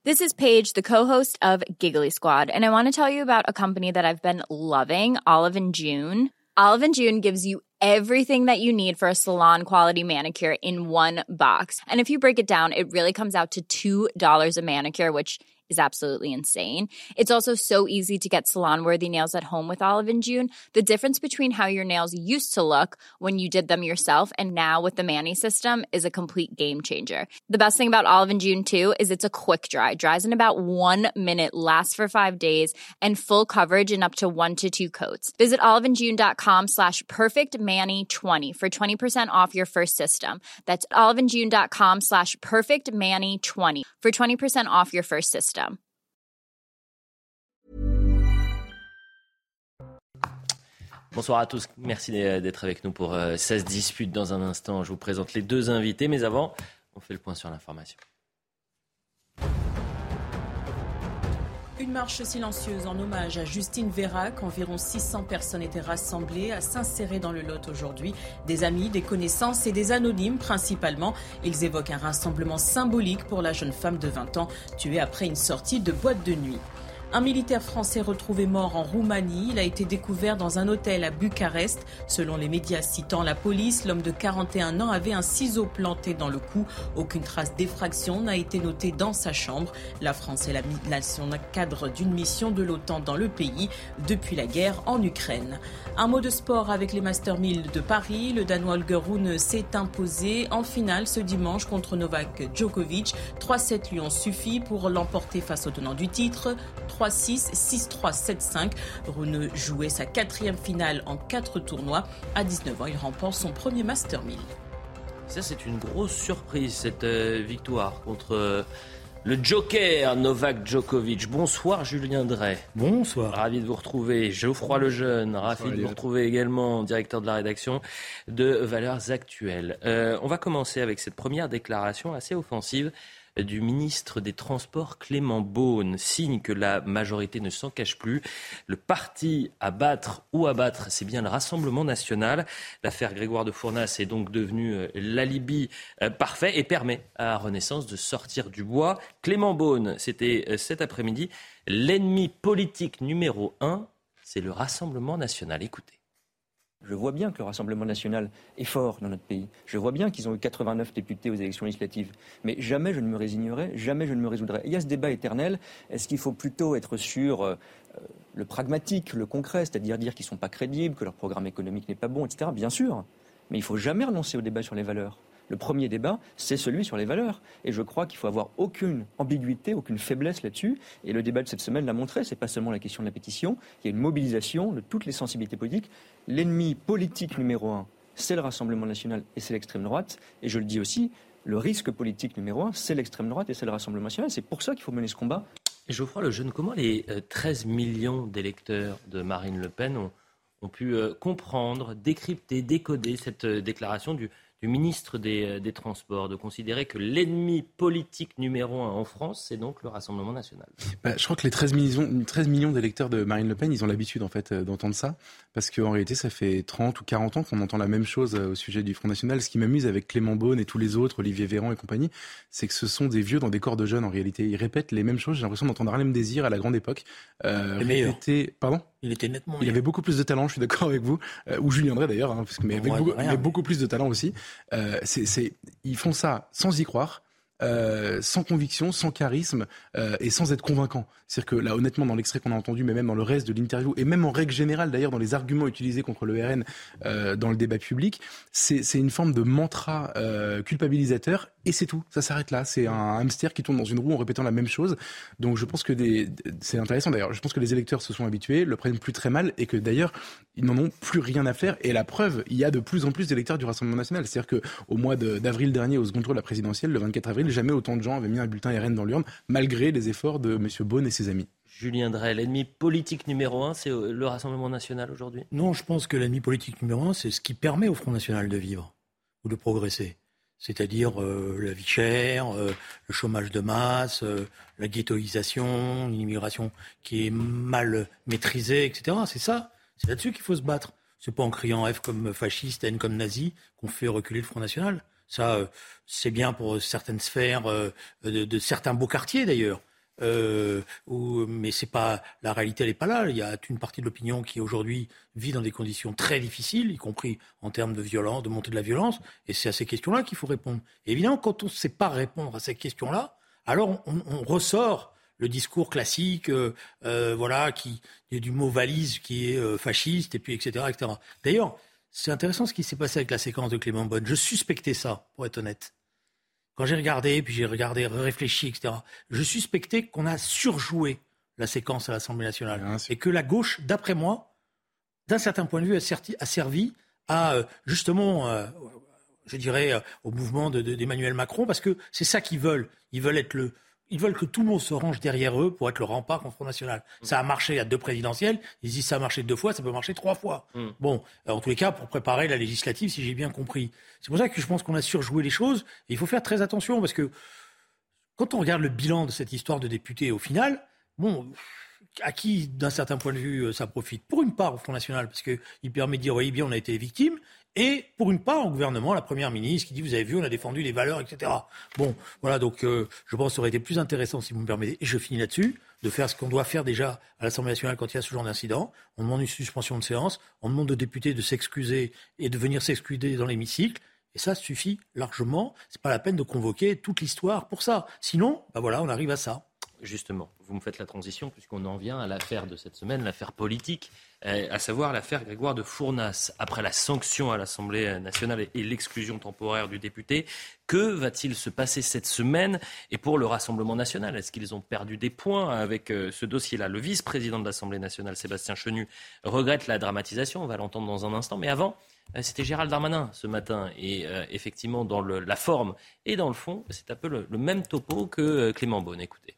This is Paige, the co-host of Giggly Squad, and I want to tell you about a company that I've been loving, Olive & June. Olive & June gives you everything that you need for a salon-quality manicure in one box. And if you break it down, it really comes out to $2 a manicure, which is absolutely insane. It's also so easy to get salon-worthy nails at home with Olive & June. The difference between how your nails used to look when you did them yourself and now with the Mani system is a complete game changer. The best thing about Olive & June, too, is it's a quick dry. Dries in about 1 minute, lasts for 5 days, and full coverage in up to 1 to 2 coats. Visit oliveandjune.com/perfectmani20 for 20% off your first system. That's oliveandjune.com/perfectmani20 for 20% off your first system. Bonsoir à tous, merci d'être avec nous pour 16 disputes. Dans un instant, je vous présente les deux invités, mais avant, on fait le point sur l'information. Une marche silencieuse en hommage à Justine Vérac. Environ 600 personnes étaient rassemblées à s'insérer dans le Lot aujourd'hui. Des amis, des connaissances et des anonymes principalement. Ils évoquent un rassemblement symbolique pour la jeune femme de 20 ans tuée après une sortie de boîte de nuit. Un militaire français retrouvé mort en Roumanie. Il a été découvert dans un hôtel à Bucarest. Selon les médias citant la police, l'homme de 41 ans avait un ciseau planté dans le cou. Aucune trace d'effraction n'a été notée dans sa chambre. La France est la nation cadre d'une mission de l'OTAN dans le pays depuis la guerre en Ukraine. Un mot de sport avec les Masters 1000 de Paris. Le Danois Holger Rune s'est imposé en finale ce dimanche contre Novak Djokovic. 3-7 lui ont suffi pour l'emporter face au tenant du titre. 3-6, 6-3, 7-5. Rune jouait sa 4e finale en 4 tournois. À 19 ans, il remporte son premier Master 1000. Ça, c'est une grosse surprise, cette victoire contre le Joker Novak Djokovic. Bonsoir Julien Drey. Bonsoir. Ravi de vous retrouver. Geoffroy Lejeune, ravi de vous retrouver également, directeur de la rédaction de Valeurs Actuelles. On va commencer avec cette première déclaration assez offensive du ministre des Transports Clément Beaune, signe que la majorité ne s'en cache plus. Le parti à battre ou à battre, c'est bien le Rassemblement national. L'affaire Grégoire de Fournas est donc devenue l'alibi parfait et permet à Renaissance de sortir du bois. Clément Beaune, c'était cet après-midi. L'ennemi politique numéro 1, c'est le Rassemblement national. Écoutez. Je vois bien que le Rassemblement national est fort dans notre pays. Je vois bien qu'ils ont eu 89 députés aux élections législatives. Mais jamais je ne me résignerai, jamais je ne me résoudrai. Et il y a ce débat éternel. Est-ce qu'il faut plutôt être sur le pragmatique, le concret, c'est-à-dire dire qu'ils ne sont pas crédibles, que leur programme économique n'est pas bon, etc. Bien sûr. Mais il ne faut jamais renoncer au débat sur les valeurs. Le premier débat, c'est celui sur les valeurs. Et je crois qu'il faut avoir aucune ambiguïté, aucune faiblesse là-dessus. Et le débat de cette semaine l'a montré. Ce n'est pas seulement la question de la pétition. Il y a une mobilisation de toutes les sensibilités politiques. L'ennemi politique numéro 1, c'est le Rassemblement national et c'est l'extrême droite. Et je le dis aussi, le risque politique numéro 1, c'est l'extrême droite et c'est le Rassemblement national. C'est pour ça qu'il faut mener ce combat. Geoffroy Lejeune, comment les 13 millions d'électeurs de Marine Le Pen ont pu comprendre, décrypter, décoder cette déclaration du ministre des Transports, de considérer que l'ennemi politique numéro 1 en France, c'est donc le Rassemblement national? Je crois que les 13 millions d'électeurs de Marine Le Pen, ils ont l'habitude en fait d'entendre ça, parce qu'en réalité, ça fait 30 ou 40 ans qu'on entend la même chose au sujet du Front National. Ce qui m'amuse avec Clément Beaune et tous les autres, Olivier Véran et compagnie, c'est que ce sont des vieux dans des corps de jeunes en réalité. Ils répètent les mêmes choses. J'ai l'impression d'entendre Harlem Désir à la grande époque. Pardon ? Il était nettement Il avait beaucoup plus de talent, je suis d'accord avec vous, ou Julien Drey d'ailleurs, mais beaucoup plus de talent aussi. Ils font ça sans y croire, sans conviction, sans charisme et sans être convaincant. C'est-à-dire que là, honnêtement, dans l'extrait qu'on a entendu, mais même dans le reste de l'interview, et même en règle générale d'ailleurs dans les arguments utilisés contre le RN dans le débat public, c'est une forme de mantra culpabilisateur. Et c'est tout, ça s'arrête là. C'est un hamster qui tourne dans une roue en répétant la même chose. Donc je pense que c'est intéressant d'ailleurs. Je pense que les électeurs se sont habitués, le prennent plus très mal et que d'ailleurs ils n'en ont plus rien à faire. Et la preuve, il y a de plus en plus d'électeurs du Rassemblement national. C'est-à-dire qu'au mois d'avril dernier, au second tour de la présidentielle, le 24 avril, jamais autant de gens avaient mis un bulletin RN dans l'urne, malgré les efforts de M. Beaune et ses amis. Julien Drey, l'ennemi politique numéro 1, c'est le Rassemblement national aujourd'hui? Non, je pense que l'ennemi politique numéro 1, c'est ce qui permet au Front national de vivre ou de progresser. C'est-à-dire la vie chère, le chômage de masse, la ghettoisation, une immigration qui est mal maîtrisée, etc. C'est ça, c'est là-dessus qu'il faut se battre. C'est pas en criant F comme fasciste, N comme nazi qu'on fait reculer le Front national. Ça, c'est bien pour certaines sphères de certains beaux quartiers d'ailleurs. mais c'est pas la réalité, elle n'est pas là. Il y a une partie de l'opinion qui aujourd'hui vit dans des conditions très difficiles, y compris en termes de violence, de montée de la violence, et c'est à ces questions-là qu'il faut répondre. Et évidemment, quand on ne sait pas répondre à ces questions-là, alors on ressort le discours classique, qui du mot valise qui est fasciste, et puis etc., etc. D'ailleurs, c'est intéressant ce qui s'est passé avec la séquence de Clément Beaune. Je suspectais ça, pour être honnête. Quand j'ai regardé, réfléchi, etc., je suspectais qu'on a surjoué la séquence à l'Assemblée nationale. Et que la gauche, d'après moi, d'un certain point de vue, a servi à, justement, au mouvement d'Emmanuel Macron, parce que c'est ça qu'ils veulent. Ils veulent que tout le monde se range derrière eux pour être le rempart contre le Front National. Ça a marché à 2 présidentielles. Ils disent ça a marché 2 fois, ça peut marcher 3 fois. Bon, en tous les cas, pour préparer la législative, si j'ai bien compris. C'est pour ça que je pense qu'on a surjoué les choses. Et il faut faire très attention parce que quand on regarde le bilan de cette histoire de députés, au final, à qui, d'un certain point de vue, ça profite? Pour une part au Front National, parce qu'il permet de dire, oui, bien, on a été les victimes. Et pour une part, au gouvernement, la Première ministre qui dit, vous avez vu, on a défendu les valeurs, etc. Bon, voilà, donc je pense que ça aurait été plus intéressant, si vous me permettez, et je finis là-dessus, de faire ce qu'on doit faire déjà à l'Assemblée nationale quand il y a ce genre d'incident. On demande une suspension de séance, on demande aux députés de s'excuser et de venir s'excuser dans l'hémicycle. Et ça suffit largement. C'est pas la peine de convoquer toute l'histoire pour ça. Sinon, on arrive à ça. Justement, vous me faites la transition puisqu'on en vient à l'affaire de cette semaine, l'affaire politique, à savoir l'affaire Grégoire de Fournas. Après la sanction à l'Assemblée nationale et l'exclusion temporaire du député, que va-t-il se passer cette semaine? Et pour le Rassemblement national, est-ce qu'ils ont perdu des points avec ce dossier-là? Le vice-président de l'Assemblée nationale, Sébastien Chenu, regrette la dramatisation, on va l'entendre dans un instant, mais avant... C'était Gérald Darmanin ce matin et effectivement dans la forme et dans le fond, c'est un peu le même topo que Clément Beaune. Écoutez.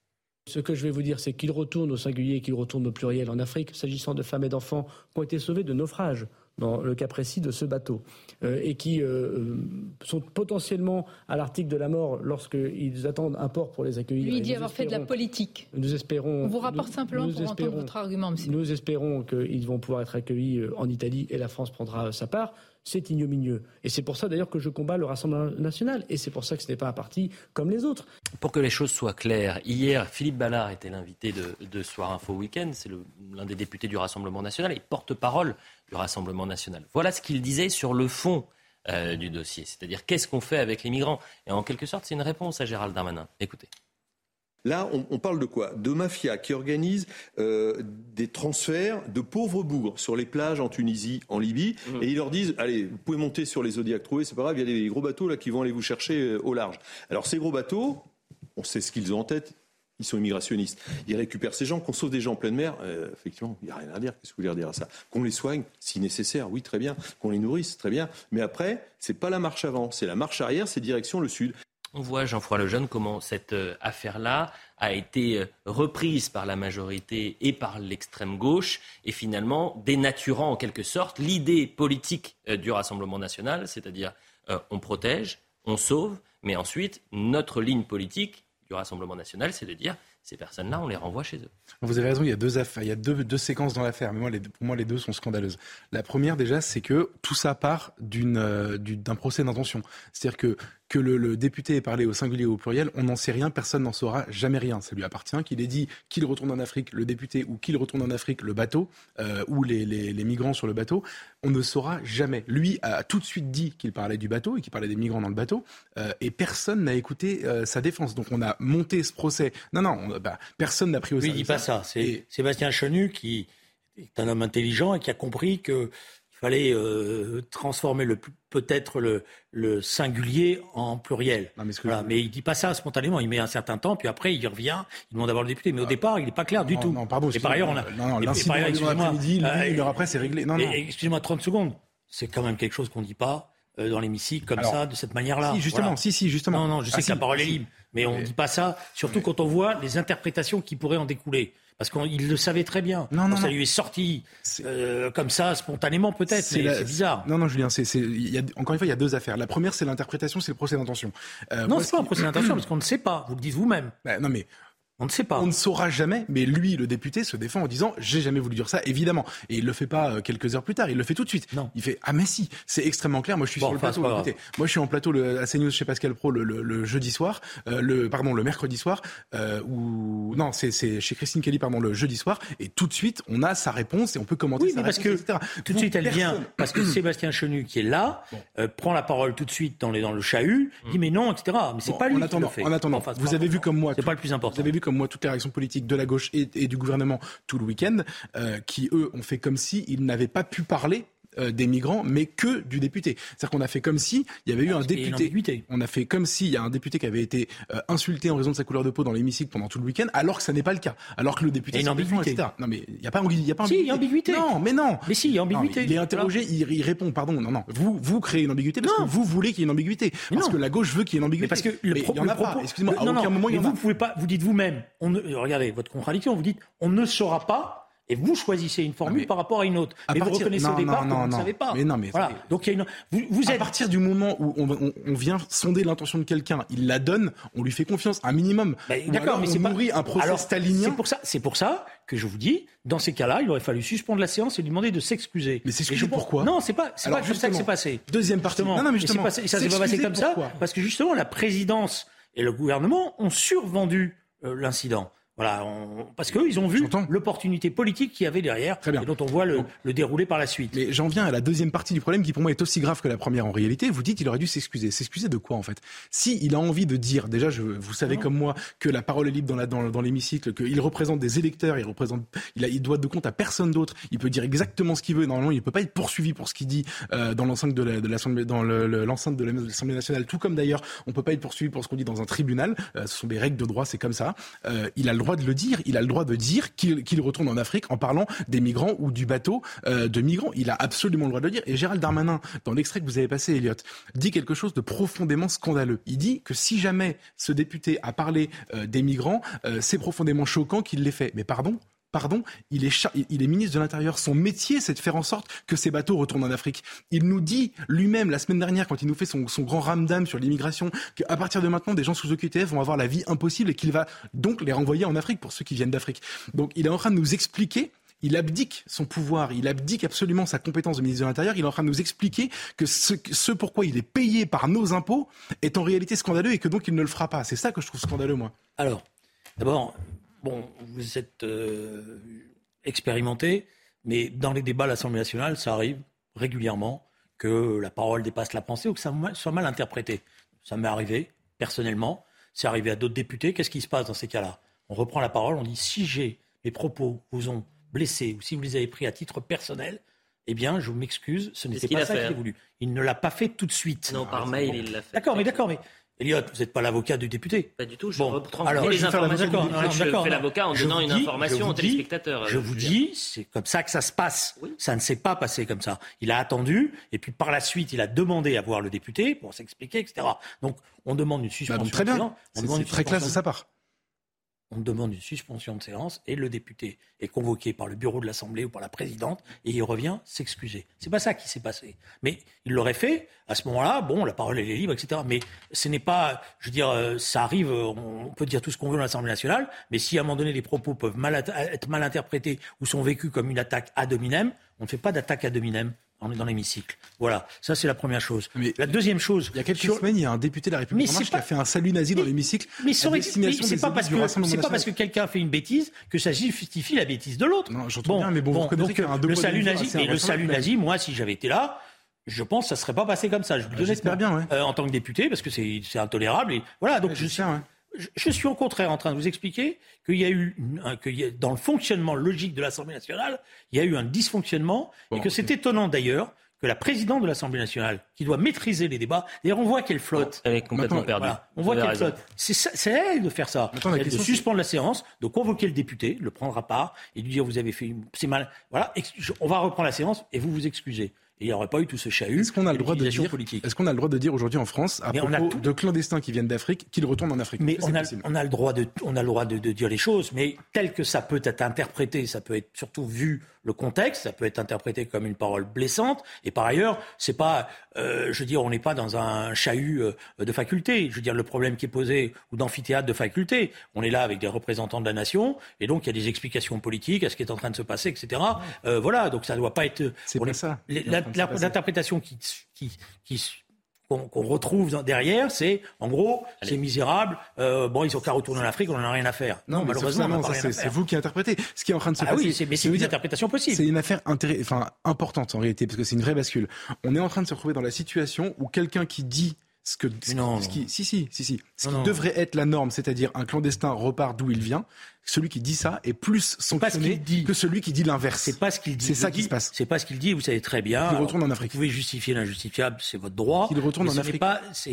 Ce que je vais vous dire, c'est qu'il retourne au singulier et qu'il retourne au pluriel en Afrique, s'agissant de femmes et d'enfants qui ont été sauvés de naufrage, dans le cas précis de ce bateau, et qui sont potentiellement à l'article de la mort lorsqu'ils attendent un port pour les accueillir. Lui dit avoir fait de la politique. Nous espérons... On vous rapporte simplement pour entendre votre argument, monsieur. Nous espérons qu'ils vont pouvoir être accueillis en Italie et la France prendra sa part. C'est ignominieux. Et c'est pour ça d'ailleurs que je combats le Rassemblement national. Et c'est pour ça que ce n'est pas un parti comme les autres. Pour que les choses soient claires, hier, Philippe Ballard était l'invité de Soir Info Week-end. C'est l'un des députés du Rassemblement national et porte-parole du Rassemblement national. Voilà ce qu'il disait sur le fond du dossier. C'est-à-dire qu'est-ce qu'on fait avec les migrants? Et en quelque sorte, c'est une réponse à Gérald Darmanin. Écoutez. Là, on parle de quoi? De mafias qui organisent des transferts de pauvres bourgs sur les plages en Tunisie, en Libye, et ils leur disent, allez, vous pouvez monter sur les Zodiac Troués, c'est pas grave, il y a des gros bateaux là qui vont aller vous chercher au large. Alors ces gros bateaux, on sait ce qu'ils ont en tête, ils sont immigrationnistes. Ils récupèrent ces gens, qu'on sauve des gens en pleine mer, effectivement, il n'y a rien à dire, qu'est-ce que vous voulez dire à ça? Qu'on les soigne, si nécessaire, oui, très bien, qu'on les nourrisse, très bien, mais après, c'est pas la marche avant, c'est la marche arrière, c'est direction le sud. On voit, Jean-François Lejeune, comment cette affaire-là a été reprise par la majorité et par l'extrême gauche et finalement dénaturant en quelque sorte l'idée politique du Rassemblement national, c'est-à-dire on protège, on sauve, mais ensuite notre ligne politique du Rassemblement national, c'est de dire ces personnes-là, on les renvoie chez eux. Vous avez raison, il y a deux affaires, il y a deux séquences dans l'affaire, mais pour moi les deux sont scandaleuses. La première déjà, c'est que tout ça part d'un procès d'intention. C'est-à-dire que le député ait parlé au singulier ou au pluriel, on n'en sait rien, personne n'en saura jamais rien. Ça lui appartient, qu'il ait dit qu'il retourne en Afrique, le député, ou qu'il retourne en Afrique, le bateau, ou les migrants sur le bateau, on ne saura jamais. Lui a tout de suite dit qu'il parlait du bateau et qu'il parlait des migrants dans le bateau, et personne n'a écouté sa défense. Donc on a monté ce procès. Personne n'a pris au sérieux. Lui, il dit pas ça. C'est Sébastien Chenu qui est un homme intelligent et qui a compris que il fallait transformer peut-être le singulier en pluriel. Non, mais il ne dit pas ça spontanément. Il met un certain temps, puis après il revient, il demande d'avoir le député. Mais au départ, il n'est pas clair du tout. Non, pardon. Et par ailleurs, l'incident de l'après-midi, l'heure après, c'est réglé. Excusez-moi 30 secondes. C'est quand même quelque chose qu'on ne dit pas dans l'hémicycle comme ça, de cette manière-là. Si, justement. Voilà. Justement. Non, je sais que la parole est libre, mais on ne dit pas ça, surtout quand on voit les interprétations qui pourraient en découler. Parce qu'il le savait très bien. Ça lui est sorti comme ça, spontanément peut-être, c'est bizarre. Non, Julien, encore une fois, il y a deux affaires. La première, c'est l'interprétation, c'est le procès d'intention. Non, c'est pas un procès d'intention, parce qu'on ne sait pas. Vous le dites vous-même. Non, mais On ne sait pas. On ne saura jamais, mais lui, le député, se défend en disant « j'ai jamais voulu dire ça », évidemment. Et il le fait pas quelques heures plus tard, il le fait tout de suite. Non. Il fait « ah mais si, c'est extrêmement clair, moi je suis sur le plateau ». Moi je suis en plateau à CNews chez Pascal Praud le jeudi soir, le mercredi soir, c'est chez Christine Kelly, le jeudi soir, et tout de suite, on a sa réponse et on peut commenter sa réponse, etc. Tout de suite, elle vient, parce que Sébastien Chenu, qui est là, prend la parole tout de suite dans le chahut, dit mais non, etc. Mais c'est pas lui qui le fait. En attendant, vous avez vu comme moi... C'est pas le plus important. Vous avez vu comme moi toutes les réactions politiques de la gauche et du gouvernement tout le week-end, qui eux ont fait comme s'ils n'avaient pas pu parler des migrants, mais que du député. C'est-à-dire qu'on a fait comme si il y avait eu un député. On a fait comme s'il y a un député qui avait été insulté en raison de sa couleur de peau dans l'hémicycle pendant tout le week-end, alors que ça n'est pas le cas. Alors que le député. Il y a une ambiguïté. Etc. Non, mais il n'y a pas ambiguïté. Si, il y a ambiguïté. Non, mais non. Mais si, il y a ambiguïté. Non, il est interrogé, il répond, pardon, non. Vous créez une ambiguïté parce que vous voulez qu'il y ait une ambiguïté. Parce que la gauche veut qu'il y ait une ambiguïté. Mais parce que il y en a pas. Excusez-moi, à aucun moment il y en a. Vous pouvez pas, vous dites vous-même, regardez votre contradiction, vous dites, on ne saura pas. Et vous choisissez une formule par rapport à une autre. Mais vous reconnaissez au départ que vous ne savez pas. Mais non, mais voilà. Donc il y a vous êtes... À partir du moment où on vient sonder l'intention de quelqu'un, il la donne, on lui fait confiance, un minimum. D'accord, mais on nourrit un procès stalinien. C'est pour ça que je vous dis, dans ces cas-là, il aurait fallu suspendre la séance et lui demander de s'excuser. Mais s'excuser pourquoi ? Non, c'est pas comme ça que c'est passé. Deuxième partie. Non, mais justement, ça s'est pas passé comme ça parce que justement la présidence et le gouvernement ont survendu l'incident. Voilà, parce qu'eux, ils ont vu l'opportunité politique qu'il y avait derrière et dont on voit le dérouler par la suite. Mais j'en viens à la deuxième partie du problème qui pour moi est aussi grave que la première en réalité. Vous dites qu'il aurait dû s'excuser. S'excuser de quoi en fait ? Si il a envie de dire, déjà vous savez comme moi que la parole est libre dans l'hémicycle, qu'il représente des électeurs, il doit de compte à personne d'autre, il peut dire exactement ce qu'il veut. Normalement, il ne peut pas être poursuivi pour ce qu'il dit dans l'enceinte de l'Assemblée, dans l'enceinte de l'Assemblée nationale, tout comme d'ailleurs on peut pas être poursuivi pour ce qu'on dit dans un tribunal. Ce sont des règles de droit, c'est comme ça. Il a le droit de le dire. Il a le droit de dire qu'il retourne en Afrique en parlant des migrants ou du bateau de migrants. Il a absolument le droit de le dire. Et Gérald Darmanin, dans l'extrait que vous avez passé, Elliot, dit quelque chose de profondément scandaleux. Il dit que si jamais ce député a parlé des migrants, c'est profondément choquant qu'il l'ait fait. Mais pardon, il est ministre de l'Intérieur. Son métier, c'est de faire en sorte que ces bateaux retournent en Afrique. Il nous dit lui-même, la semaine dernière, quand il nous fait son grand ramdam sur l'immigration, qu'à partir de maintenant, des gens sous OQTF vont avoir la vie impossible et qu'il va donc les renvoyer en Afrique pour ceux qui viennent d'Afrique. Donc il est en train de nous expliquer, il abdique son pouvoir, il abdique absolument sa compétence de ministre de l'Intérieur. Il est en train de nous expliquer que ce pourquoi il est payé par nos impôts est en réalité scandaleux et que donc il ne le fera pas. C'est ça que je trouve scandaleux, moi. Alors, d'abord... Bon, vous êtes expérimenté, mais dans les débats à l'Assemblée nationale, ça arrive régulièrement que la parole dépasse la pensée ou que ça soit mal interprété. Ça m'est arrivé, personnellement. C'est arrivé à d'autres députés. Qu'est-ce qui se passe dans ces cas-là ? On reprend la parole, on dit si mes propos vous ont blessé ou si vous les avez pris à titre personnel, eh bien, je m'excuse, ce n'était pas ça qu'il a voulu. Il ne l'a pas fait tout de suite. Non, par mail, il l'a fait. D'accord, mais Elliot, vous n'êtes pas l'avocat du député. Pas du tout, je retransmets les informations. Je fais l'avocat en donnant une information aux téléspectateurs. Je vous dis, c'est comme ça que ça se passe. Oui. Ça ne s'est pas passé comme ça. Il a attendu, et puis par la suite, il a demandé à voir le député pour s'expliquer, etc. Donc, on demande une suspension. Très bien, c'est très classe de sa part. On demande une suspension de séance et le député est convoqué par le bureau de l'Assemblée ou par la présidente et il revient s'excuser. C'est pas ça qui s'est passé. Mais il l'aurait fait. À ce moment-là, bon, la parole elle est libre, etc. Mais ce n'est pas, je veux dire, ça arrive. On peut dire tout ce qu'on veut dans l'Assemblée nationale, mais si à un moment donné les propos peuvent être mal interprétés ou sont vécus comme une attaque ad hominem, on ne fait pas d'attaque ad hominem. On est dans l'hémicycle. Voilà, ça c'est la première chose. Mais la deuxième chose... Il y a quelques semaines, il y a un député de la République En Marche qui a fait un salut nazi dans l'hémicycle. Mais c'est pas parce que quelqu'un fait une bêtise que ça justifie la bêtise de l'autre. Non, j'entends bien, mais bon, vous reconnaissez qu'il y a un le salut nazi, moi, si j'avais été là, je pense que ça ne serait pas passé comme ça. J'espère bien, en tant que député, parce que c'est intolérable. Et voilà, donc je suis au contraire en train de vous expliquer qu'il y a eu, dans le fonctionnement logique de l'Assemblée nationale, il y a eu un dysfonctionnement et que c'est étonnant d'ailleurs que la présidente de l'Assemblée nationale, qui doit maîtriser les débats, d'ailleurs on voit qu'elle flotte. Elle est complètement perdue. Voilà, on voit qu'elle flotte. C'est à elle de faire ça. Elle de suspendre la séance, de convoquer le député, le prendre à part et lui dire vous avez fait c'est mal. Voilà, on va reprendre la séance et vous vous excusez. et il n'y aurait pas eu tout ce chahut. Est-ce qu'on a le droit de dire aujourd'hui en France, à propos de clandestins qui viennent d'Afrique, qu'ils retournent en Afrique? Mais on a le droit de dire les choses, mais tel que ça peut être interprété, ça peut être surtout vu le contexte, ça peut être interprété comme une parole blessante. Et par ailleurs, c'est pas, on n'est pas dans un chahut de faculté. Je veux dire, le problème qui est posé ou d'amphithéâtre de faculté, on est là avec des représentants de la nation, et donc il y a des explications politiques à ce qui est en train de se passer, etc. Voilà, donc ça ne doit pas être. C'est pas ça. L'interprétation qu'on retrouve derrière, c'est, en gros, c'est misérable, ils sont qu'à retourner en Afrique, on n'en a rien à faire. Non, malheureusement, c'est vous qui interprétez. Ce qui est en train de se passer. Oui, mais c'est une interprétation possible. C'est une affaire importante en réalité, parce que c'est une vraie bascule. On est en train de se retrouver dans la situation où quelqu'un qui dit ce qui devrait être la norme, c'est-à-dire un clandestin repart d'où il vient, celui qui dit ça est plus sanctionné que celui qui dit l'inverse. C'est pas ce qu'il dit. C'est ça qui se passe. C'est pas ce qu'il dit, vous savez très bien. Il retourne en Afrique. Vous pouvez justifier l'injustifiable, c'est votre droit. Il retourne en Afrique.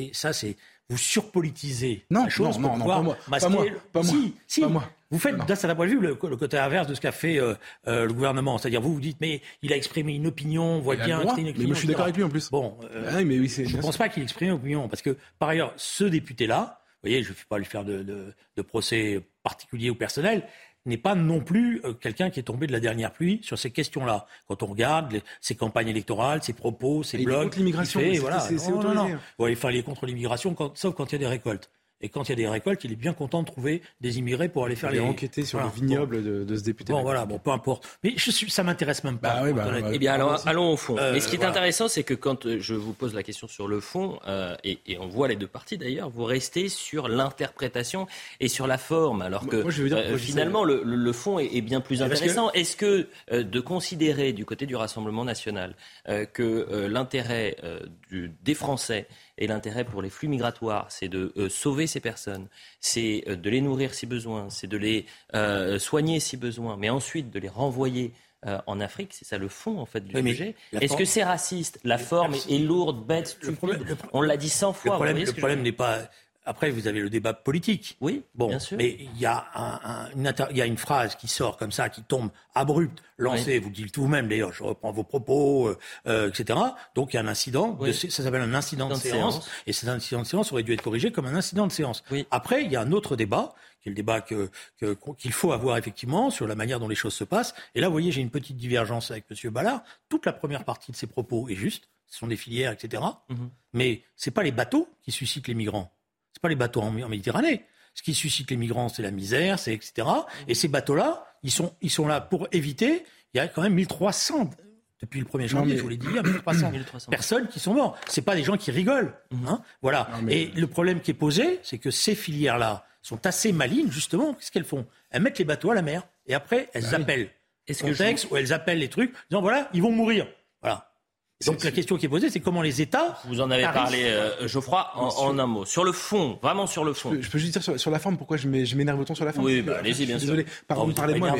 Vous surpolitisez la chose pour pouvoir masquer. Pas moi. Vous faites, d'un certain point de vue, le côté inverse de ce qu'a fait le gouvernement. C'est-à-dire, vous dites, mais il a exprimé une opinion, on voit bien que c'était une opinion. Mais moi, je suis d'accord avec lui en plus. Bon, je ne pense pas qu'il exprime une opinion. Parce que, par ailleurs, ce député-là, vous voyez, je ne vais pas lui faire de procès particulier ou personnel, n'est pas non plus quelqu'un qui est tombé de la dernière pluie sur ces questions-là. Quand on regarde ses campagnes électorales, ses propos, ses blogs... contre l'immigration, c'est autorisé. Il est contre l'immigration, sauf quand il y a des récoltes. Et quand il y a des récoltes, il est bien content de trouver des immigrés pour aller faire les... enquêter sur le vignoble de ce député. Peu importe. Mais ça m'intéresse même pas. Eh bien, alors, allons au fond. Mais ce qui est intéressant, c'est que quand je vous pose la question sur le fond, et on voit les deux parties d'ailleurs, vous restez sur l'interprétation et sur la forme, alors que finalement, le fond est bien plus intéressant. Est-ce que de considérer du côté du Rassemblement national que l'intérêt des Français et l'intérêt pour les flux migratoires, c'est de sauver ces personnes, c'est de les nourrir si besoin, c'est de les soigner si besoin, mais ensuite de les renvoyer en Afrique, c'est ça le fond en fait du sujet. Est-ce que c'est raciste? La forme est lourde, bête, stupide. On l'a dit 100 fois. Le problème n'est pas... Après, vous avez le débat politique. Oui, bien sûr. Mais il y a une phrase qui sort comme ça, qui tombe abrupte, lancée, vous le dites vous-même d'ailleurs, je reprends vos propos, etc. Donc il y a un incident, ça s'appelle un incident de séance, et cet incident de séance aurait dû être corrigé comme un incident de séance. Oui. Après, il y a un autre débat, qui est le débat qu'il faut avoir effectivement sur la manière dont les choses se passent. Et là, vous voyez, j'ai une petite divergence avec M. Ballard. Toute la première partie de ses propos est juste, ce sont des filières, etc. Mais c'est pas les bateaux qui suscitent les migrants. C'est pas les bateaux en Méditerranée. Ce qui suscite les migrants, c'est la misère, c'est etc. Et ces bateaux-là, ils sont là pour éviter. Il y a quand même 1300 depuis le 1er janvier, je vous l'ai dit, 1300 personnes qui sont mortes. C'est pas des gens qui rigolent. Voilà. Et le problème qui est posé, c'est que ces filières-là sont assez malines, justement. Qu'est-ce qu'elles font? Elles mettent les bateaux à la mer et après elles appellent. Où elles appellent les trucs, disant voilà, ils vont mourir. Voilà. Donc la question qui est posée, c'est comment les États... Vous en avez parlé, Geoffroy, en un mot. Sur le fond, vraiment sur le fond. Je peux juste dire sur la forme, pourquoi je m'énerve autant sur la forme? Oui, allez-y, bien sûr. Désolé, parlez-moi.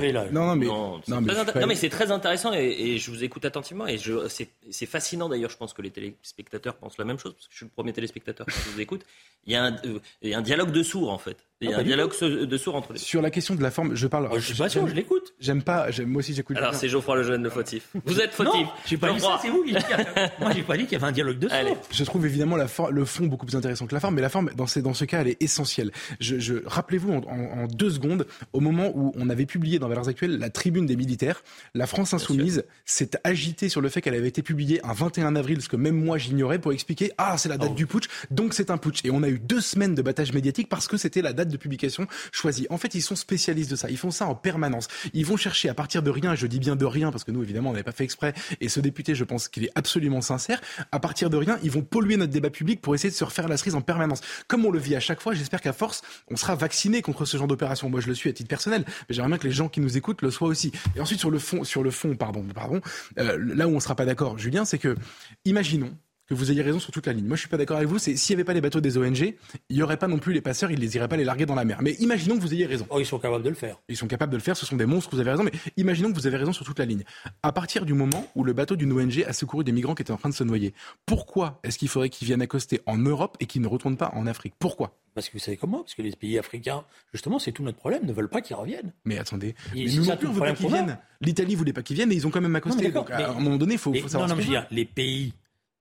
Mais c'est très intéressant et je vous écoute attentivement. Et c'est fascinant d'ailleurs, je pense que les téléspectateurs pensent la même chose, parce que je suis le premier téléspectateur qui vous écoute. Il y a un dialogue de sourds, en fait. Il y a un dialogue de sourds entre les... Sur la question de la forme, je parle... je suis pas sûr, je l'écoute. Moi aussi j'écoute. Alors c'est Geoffroy Lejeune le fautif. Vous êtes fautif. Non, j'ai pas dit ça, c'est vous qui dites. Moi j'ai pas dit qu'il y avait un dialogue de sourds. Je trouve évidemment le fond beaucoup plus intéressant que la forme, mais la forme, dans ce cas, elle est essentielle. Rappelez-vous, en 2 secondes, au moment où on avait publié dans Valeurs Actuelles la tribune des militaires, la France Insoumise s'est agitée sur le fait qu'elle avait été publiée un 21 avril, ce que même moi j'ignorais, pour expliquer c'est la date du putsch, donc c'est un putsch. Et on a eu 2 semaines de battage médiatique parce que c'était la date de publication choisie. En fait, ils sont spécialistes de ça. Ils font ça en permanence. Ils vont chercher à partir de rien, je dis bien de rien, parce que nous, évidemment, on n'avait pas fait exprès, et ce député, je pense qu'il est absolument sincère, à partir de rien, ils vont polluer notre débat public pour essayer de se refaire la cerise en permanence. Comme on le vit à chaque fois, j'espère qu'à force, on sera vacciné contre ce genre d'opération. Moi, je le suis à titre personnel, mais j'aimerais bien que les gens qui nous écoutent le soient aussi. Et ensuite, sur le fond, là où on sera pas d'accord, Julien, c'est que, imaginons que vous ayez raison sur toute la ligne. Moi, je suis pas d'accord avec vous. S'il n'y avait pas les bateaux des ONG, il n'y aurait pas non plus les passeurs, ils les iraient pas les larguer dans la mer. Mais imaginons que vous ayez raison. Oh, ils sont capables de le faire. Ils sont capables de le faire, ce sont des monstres, vous avez raison, mais imaginons que vous avez raison sur toute la ligne. À partir du moment où le bateau d'une ONG a secouru des migrants qui étaient en train de se noyer, pourquoi est-ce qu'il faudrait qu'ils viennent accoster en Europe et qu'ils ne retournent pas en Afrique ? Pourquoi ? Parce que vous savez comment ? Parce que les pays africains, justement, c'est tout notre problème, ne veulent pas qu'ils reviennent. Mais attendez, mais nous non plus, on veut pas qu'ils viennent. L'Italie voulait pas qu'ils viennent et ils ont quand même accosté. Donc, à un moment donné, il faut savoir ce que c'est. Les pays,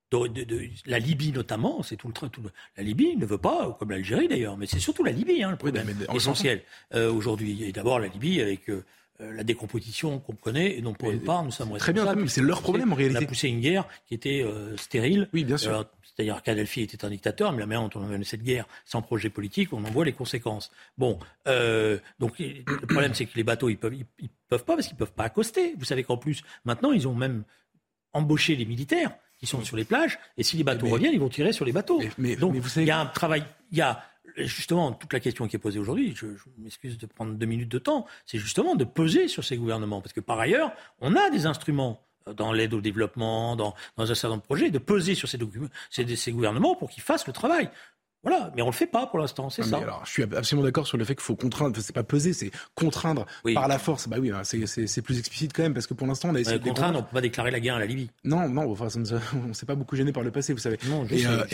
la Libye notamment, c'est la Libye ne veut pas, comme l'Algérie d'ailleurs, mais c'est surtout la Libye, le problème essentiel aujourd'hui. Et d'abord la Libye avec la décomposition qu'on connaît et dont pour une part nous sommes responsables. Très bien, mais c'est leur problème en réalité. On a poussé une guerre qui était stérile. Oui, bien sûr. C'est-à-dire Kadhafi était un dictateur, mais la manière dont on a mené cette guerre sans projet politique, on en voit les conséquences. Bon, donc le problème c'est que les bateaux ils peuvent pas parce qu'ils peuvent pas accoster. Vous savez qu'en plus maintenant ils ont même embauché les militaires qui sont sur les plages et si les bateaux reviennent ils vont tirer sur les bateaux. Donc vous savez... il y a un travail, il y a justement toute la question qui est posée aujourd'hui. Je m'excuse de prendre 2 minutes de temps. C'est justement de peser sur ces gouvernements parce que par ailleurs on a des instruments dans l'aide au développement, dans un certain nombre de projets, de peser sur ces gouvernements pour qu'ils fassent le travail. Voilà, mais on le fait pas pour l'instant, c'est ça. Alors, je suis absolument d'accord sur le fait qu'il faut contraindre. C'est pas peser, c'est contraindre par la force. Bah oui, c'est plus explicite quand même parce que pour l'instant on a essayé de contraindre. On peut pas déclarer la guerre à la Libye. Non, enfin, on s'est pas beaucoup gêné par le passé, vous savez. Non,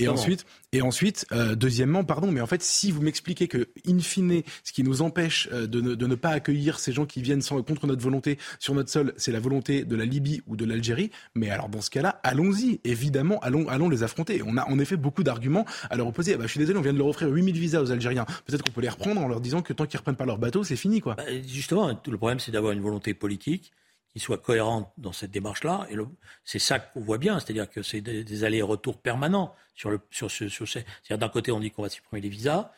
et ensuite, deuxièmement, mais en fait, si vous m'expliquez que, in fine, ce qui nous empêche de ne pas accueillir ces gens qui viennent contre notre volonté sur notre sol, c'est la volonté de la Libye ou de l'Algérie. Mais alors dans ce cas-là, allons-y, évidemment, allons les affronter. On a en effet beaucoup d'arguments à leur opposer. Je suis désolé, on vient de leur offrir 8000 visas aux Algériens. Peut-être qu'on peut les reprendre en leur disant que tant qu'ils reprennent pas leur bateau, c'est fini, quoi. Justement, le problème, c'est d'avoir une volonté politique qui soit cohérente dans cette démarche-là. Et c'est ça qu'on voit bien, c'est-à-dire que c'est des allers-retours permanents c'est-à-dire d'un côté, on dit qu'on va supprimer les visas.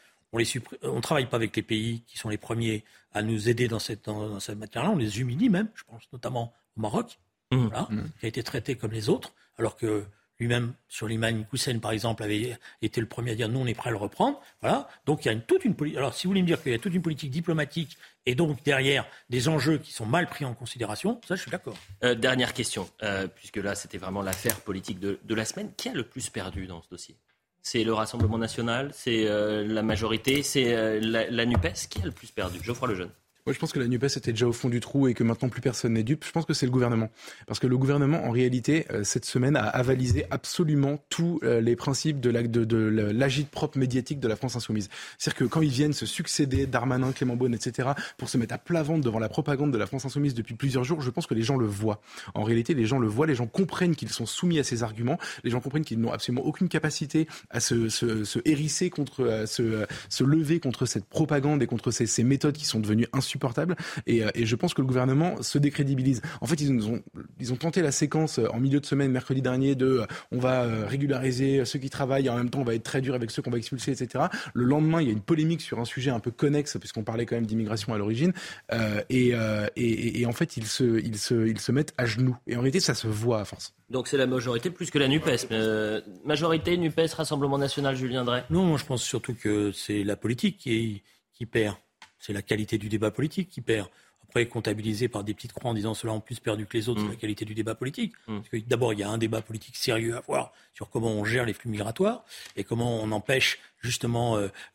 On travaille pas avec les pays qui sont les premiers à nous aider dans cette matière-là. On les humilie même. Je pense notamment au Maroc, qui a été traité comme les autres, alors que lui-même, sur l'Iman Hussein, par exemple, avait été le premier à dire « nous, on est prêt à le reprendre ». Voilà. Donc, il y a toute une politique. Alors, si vous voulez me dire qu'il y a toute une politique diplomatique et donc, derrière, des enjeux qui sont mal pris en considération, ça, je suis d'accord. Dernière question, puisque là, c'était vraiment l'affaire politique de la semaine. Qui a le plus perdu dans ce dossier ? C'est le Rassemblement national, c'est la majorité, c'est la NUPES. Qui a le plus perdu ? Geoffroy Lejeune. Moi, je pense que la NUPES était déjà au fond du trou et que maintenant plus personne n'est dupe. Je pense que c'est le gouvernement. Parce que le gouvernement, en réalité, cette semaine, a avalisé absolument tous les principes de l'agite-propre médiatique de la France insoumise. C'est-à-dire que quand ils viennent se succéder, Darmanin, Clément Beaune, etc., pour se mettre à plat ventre devant la propagande de la France insoumise depuis plusieurs jours, je pense que les gens le voient. En réalité, les gens le voient, les gens comprennent qu'ils sont soumis à ces arguments, les gens comprennent qu'ils n'ont absolument aucune capacité à se hérisser contre, à se lever contre cette propagande et contre ces méthodes qui sont devenues insupportables. Et je pense que le gouvernement se décrédibilise. En fait, ils ont tenté la séquence en milieu de semaine, mercredi dernier, on va régulariser ceux qui travaillent, et en même temps on va être très dur avec ceux qu'on va expulser, etc. Le lendemain, il y a une polémique sur un sujet un peu connexe, puisqu'on parlait quand même d'immigration à l'origine, et en fait ils se mettent à genoux. Et en réalité, ça se voit à force. Donc c'est la majorité plus que la NUPES. Majorité, NUPES, Rassemblement national, Julien Drey. Non, moi je pense surtout que c'est la politique qui perd. C'est la qualité du débat politique qui perd. Après, comptabilisé par des petites croix en disant cela en plus perdu que les autres, c'est la qualité du débat politique. Parce que, d'abord, il y a un débat politique sérieux à avoir sur comment on gère les flux migratoires et comment on empêche justement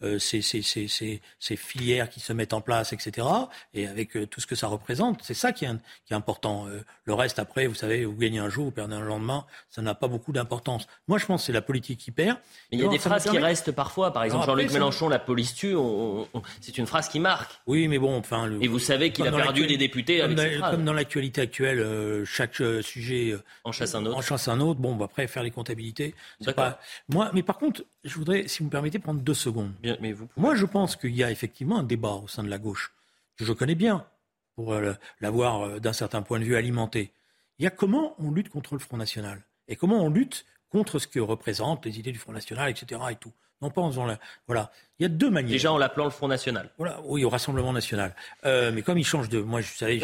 ces filières qui se mettent en place, etc. Et avec tout ce que ça représente, c'est ça qui est important. Le reste, après, vous savez, vous gagnez un jour, vous perdez un lendemain, ça n'a pas beaucoup d'importance. Moi, je pense que c'est la politique qui perd. Mais il y a des phrases qui restent parfois. Par exemple, Jean-Luc Mélenchon, la police tue, c'est une phrase qui marque. Oui, mais bon, enfin... Et vous savez qu'il a perdu des députés avec cette phrase. Comme dans l'actualité actuelle, chaque sujet... En chasse un autre. En chasse un autre. Bon, après, faire les comptabilités... Moi, mais par contre, je voudrais, si vous me permettez, prendre 2 secondes. Bien, mais vous pouvez... Moi, je pense qu'il y a effectivement un débat au sein de la gauche, que je connais bien, pour l'avoir d'un certain point de vue alimenté. Il y a comment on lutte contre le Front National et comment on lutte contre ce que représentent les idées du Front National, etc. et tout. Non pas en faisant voilà. Il y a 2 manières. Déjà en l'appelant le Front National. Voilà, oui, au Rassemblement National. Mais comme il change de... Moi, vous savez...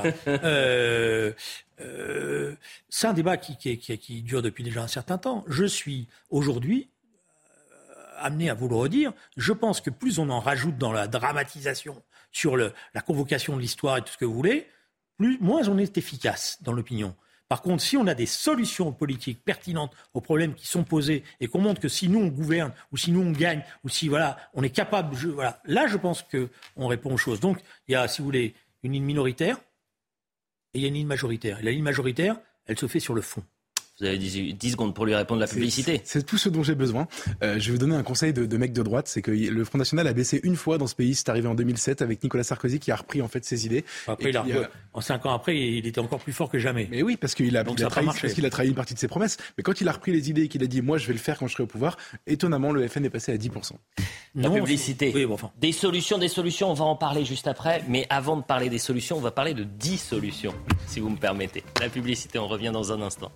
c'est un débat qui dure depuis déjà un certain temps. Je suis aujourd'hui amené à vous le redire. Je pense que plus on en rajoute dans la dramatisation sur la convocation de l'histoire et tout ce que vous voulez, moins on est efficace dans l'opinion. Par contre, si on a des solutions politiques pertinentes aux problèmes qui sont posés et qu'on montre que si nous on gouverne ou si nous on gagne ou si on est capable, là je pense qu'on répond aux choses. Donc il y a, si vous voulez, une ligne minoritaire et il y a une ligne majoritaire. Et la ligne majoritaire, elle se fait sur le fond. Vous avez 10 secondes pour lui répondre la publicité. C'est tout ce dont j'ai besoin. Je vais vous donner un conseil de mec de droite, c'est que le Front National a baissé une fois dans ce pays. C'est arrivé en 2007 avec Nicolas Sarkozy qui a repris en fait ses idées. Après, en 5 ans après, il était encore plus fort que jamais. Mais oui, parce qu'il a trahi une partie de ses promesses. Mais quand il a repris les idées et qu'il a dit moi je vais le faire quand je serai au pouvoir, étonnamment le FN est passé à 10%. La publicité. Oui, Des solutions, on va en parler juste après. Mais avant de parler des solutions, on va parler de 10 solutions, si vous me permettez. La publicité, on revient dans un instant.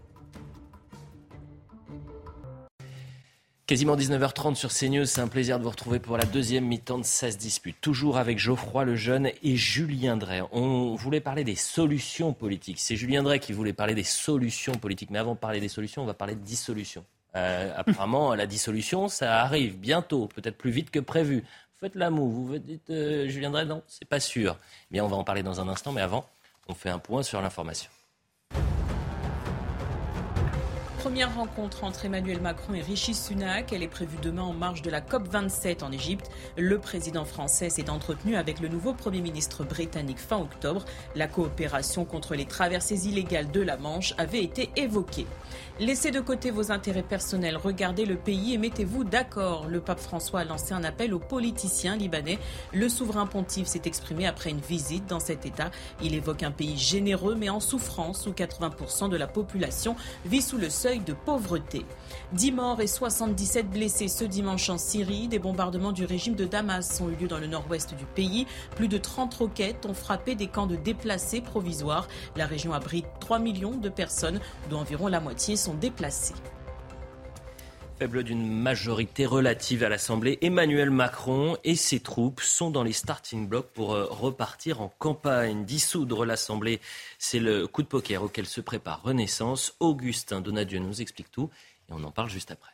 Quasiment 19h30 sur CNews, c'est un plaisir de vous retrouver pour la deuxième mi-temps de 16 disputes. Toujours avec Geoffroy Lejeune et Julien Drey. On voulait parler des solutions politiques. C'est Julien Drey qui voulait parler des solutions politiques. Mais avant de parler des solutions, on va parler de dissolution. Apparemment, la dissolution, ça arrive bientôt, peut-être plus vite que prévu. Vous faites la moue, vous dites Julien Drey, non, c'est pas sûr. Bien, on va en parler dans un instant, mais avant, on fait un point sur l'information. Première rencontre entre Emmanuel Macron et Rishi Sunak. Elle est prévue demain en marge de la COP27 en Égypte. Le président français s'est entretenu avec le nouveau Premier ministre britannique fin octobre. La coopération contre les traversées illégales de la Manche avait été évoquée. Laissez de côté vos intérêts personnels, regardez le pays et mettez-vous d'accord. Le pape François a lancé un appel aux politiciens libanais. Le souverain pontife s'est exprimé après une visite dans cet État. Il évoque un pays généreux mais en souffrance où 80% de la population vit sous le seuil de pauvreté. 10 morts et 77 blessés ce dimanche en Syrie. Des bombardements du régime de Damas ont eu lieu dans le nord-ouest du pays. Plus de 30 roquettes ont frappé des camps de déplacés provisoires. La région abrite 3 millions de personnes, dont environ la moitié sont déplacées. Faible d'une majorité relative à l'Assemblée, Emmanuel Macron et ses troupes sont dans les starting blocks pour repartir en campagne. Dissoudre l'Assemblée, c'est le coup de poker auquel se prépare Renaissance. Augustin Donadieu nous explique tout et on en parle juste après.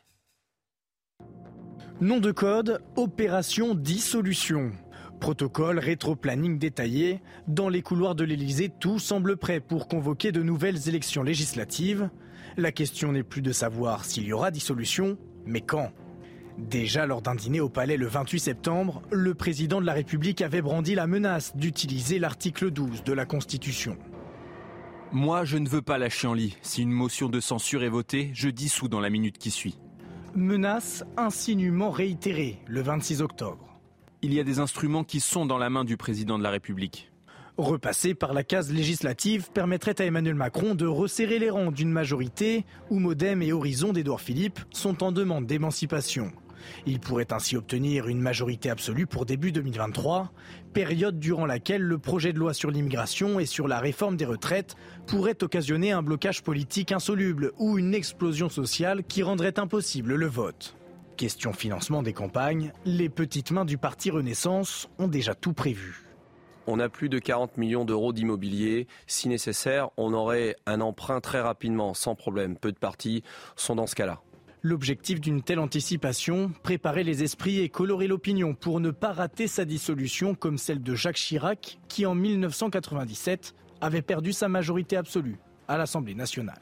Nom de code, opération dissolution. Protocole, rétro-planning détaillé. Dans les couloirs de l'Élysée, tout semble prêt pour convoquer de nouvelles élections législatives. La question n'est plus de savoir s'il y aura dissolution, mais quand. Déjà lors d'un dîner au Palais le 28 septembre, le président de la République avait brandi la menace d'utiliser l'article 12 de la Constitution. Moi, je ne veux pas lâcher en lit. Si une motion de censure est votée, je dissous dans la minute qui suit. Menace insignifiamment réitérée le 26 octobre. Il y a des instruments qui sont dans la main du président de la République. Repasser par la case législative permettrait à Emmanuel Macron de resserrer les rangs d'une majorité où Modem et Horizon d'Édouard Philippe sont en demande d'émancipation. Il pourrait ainsi obtenir une majorité absolue pour début 2023, période durant laquelle le projet de loi sur l'immigration et sur la réforme des retraites pourrait occasionner un blocage politique insoluble ou une explosion sociale qui rendrait impossible le vote. Question financement des campagnes, les petites mains du parti Renaissance ont déjà tout prévu. On a plus de 40 millions d'euros d'immobilier. Si nécessaire, on aurait un emprunt très rapidement, sans problème. Peu de partis sont dans ce cas-là. L'objectif d'une telle anticipation, préparer les esprits et colorer l'opinion pour ne pas rater sa dissolution comme celle de Jacques Chirac, qui en 1997 avait perdu sa majorité absolue à l'Assemblée nationale.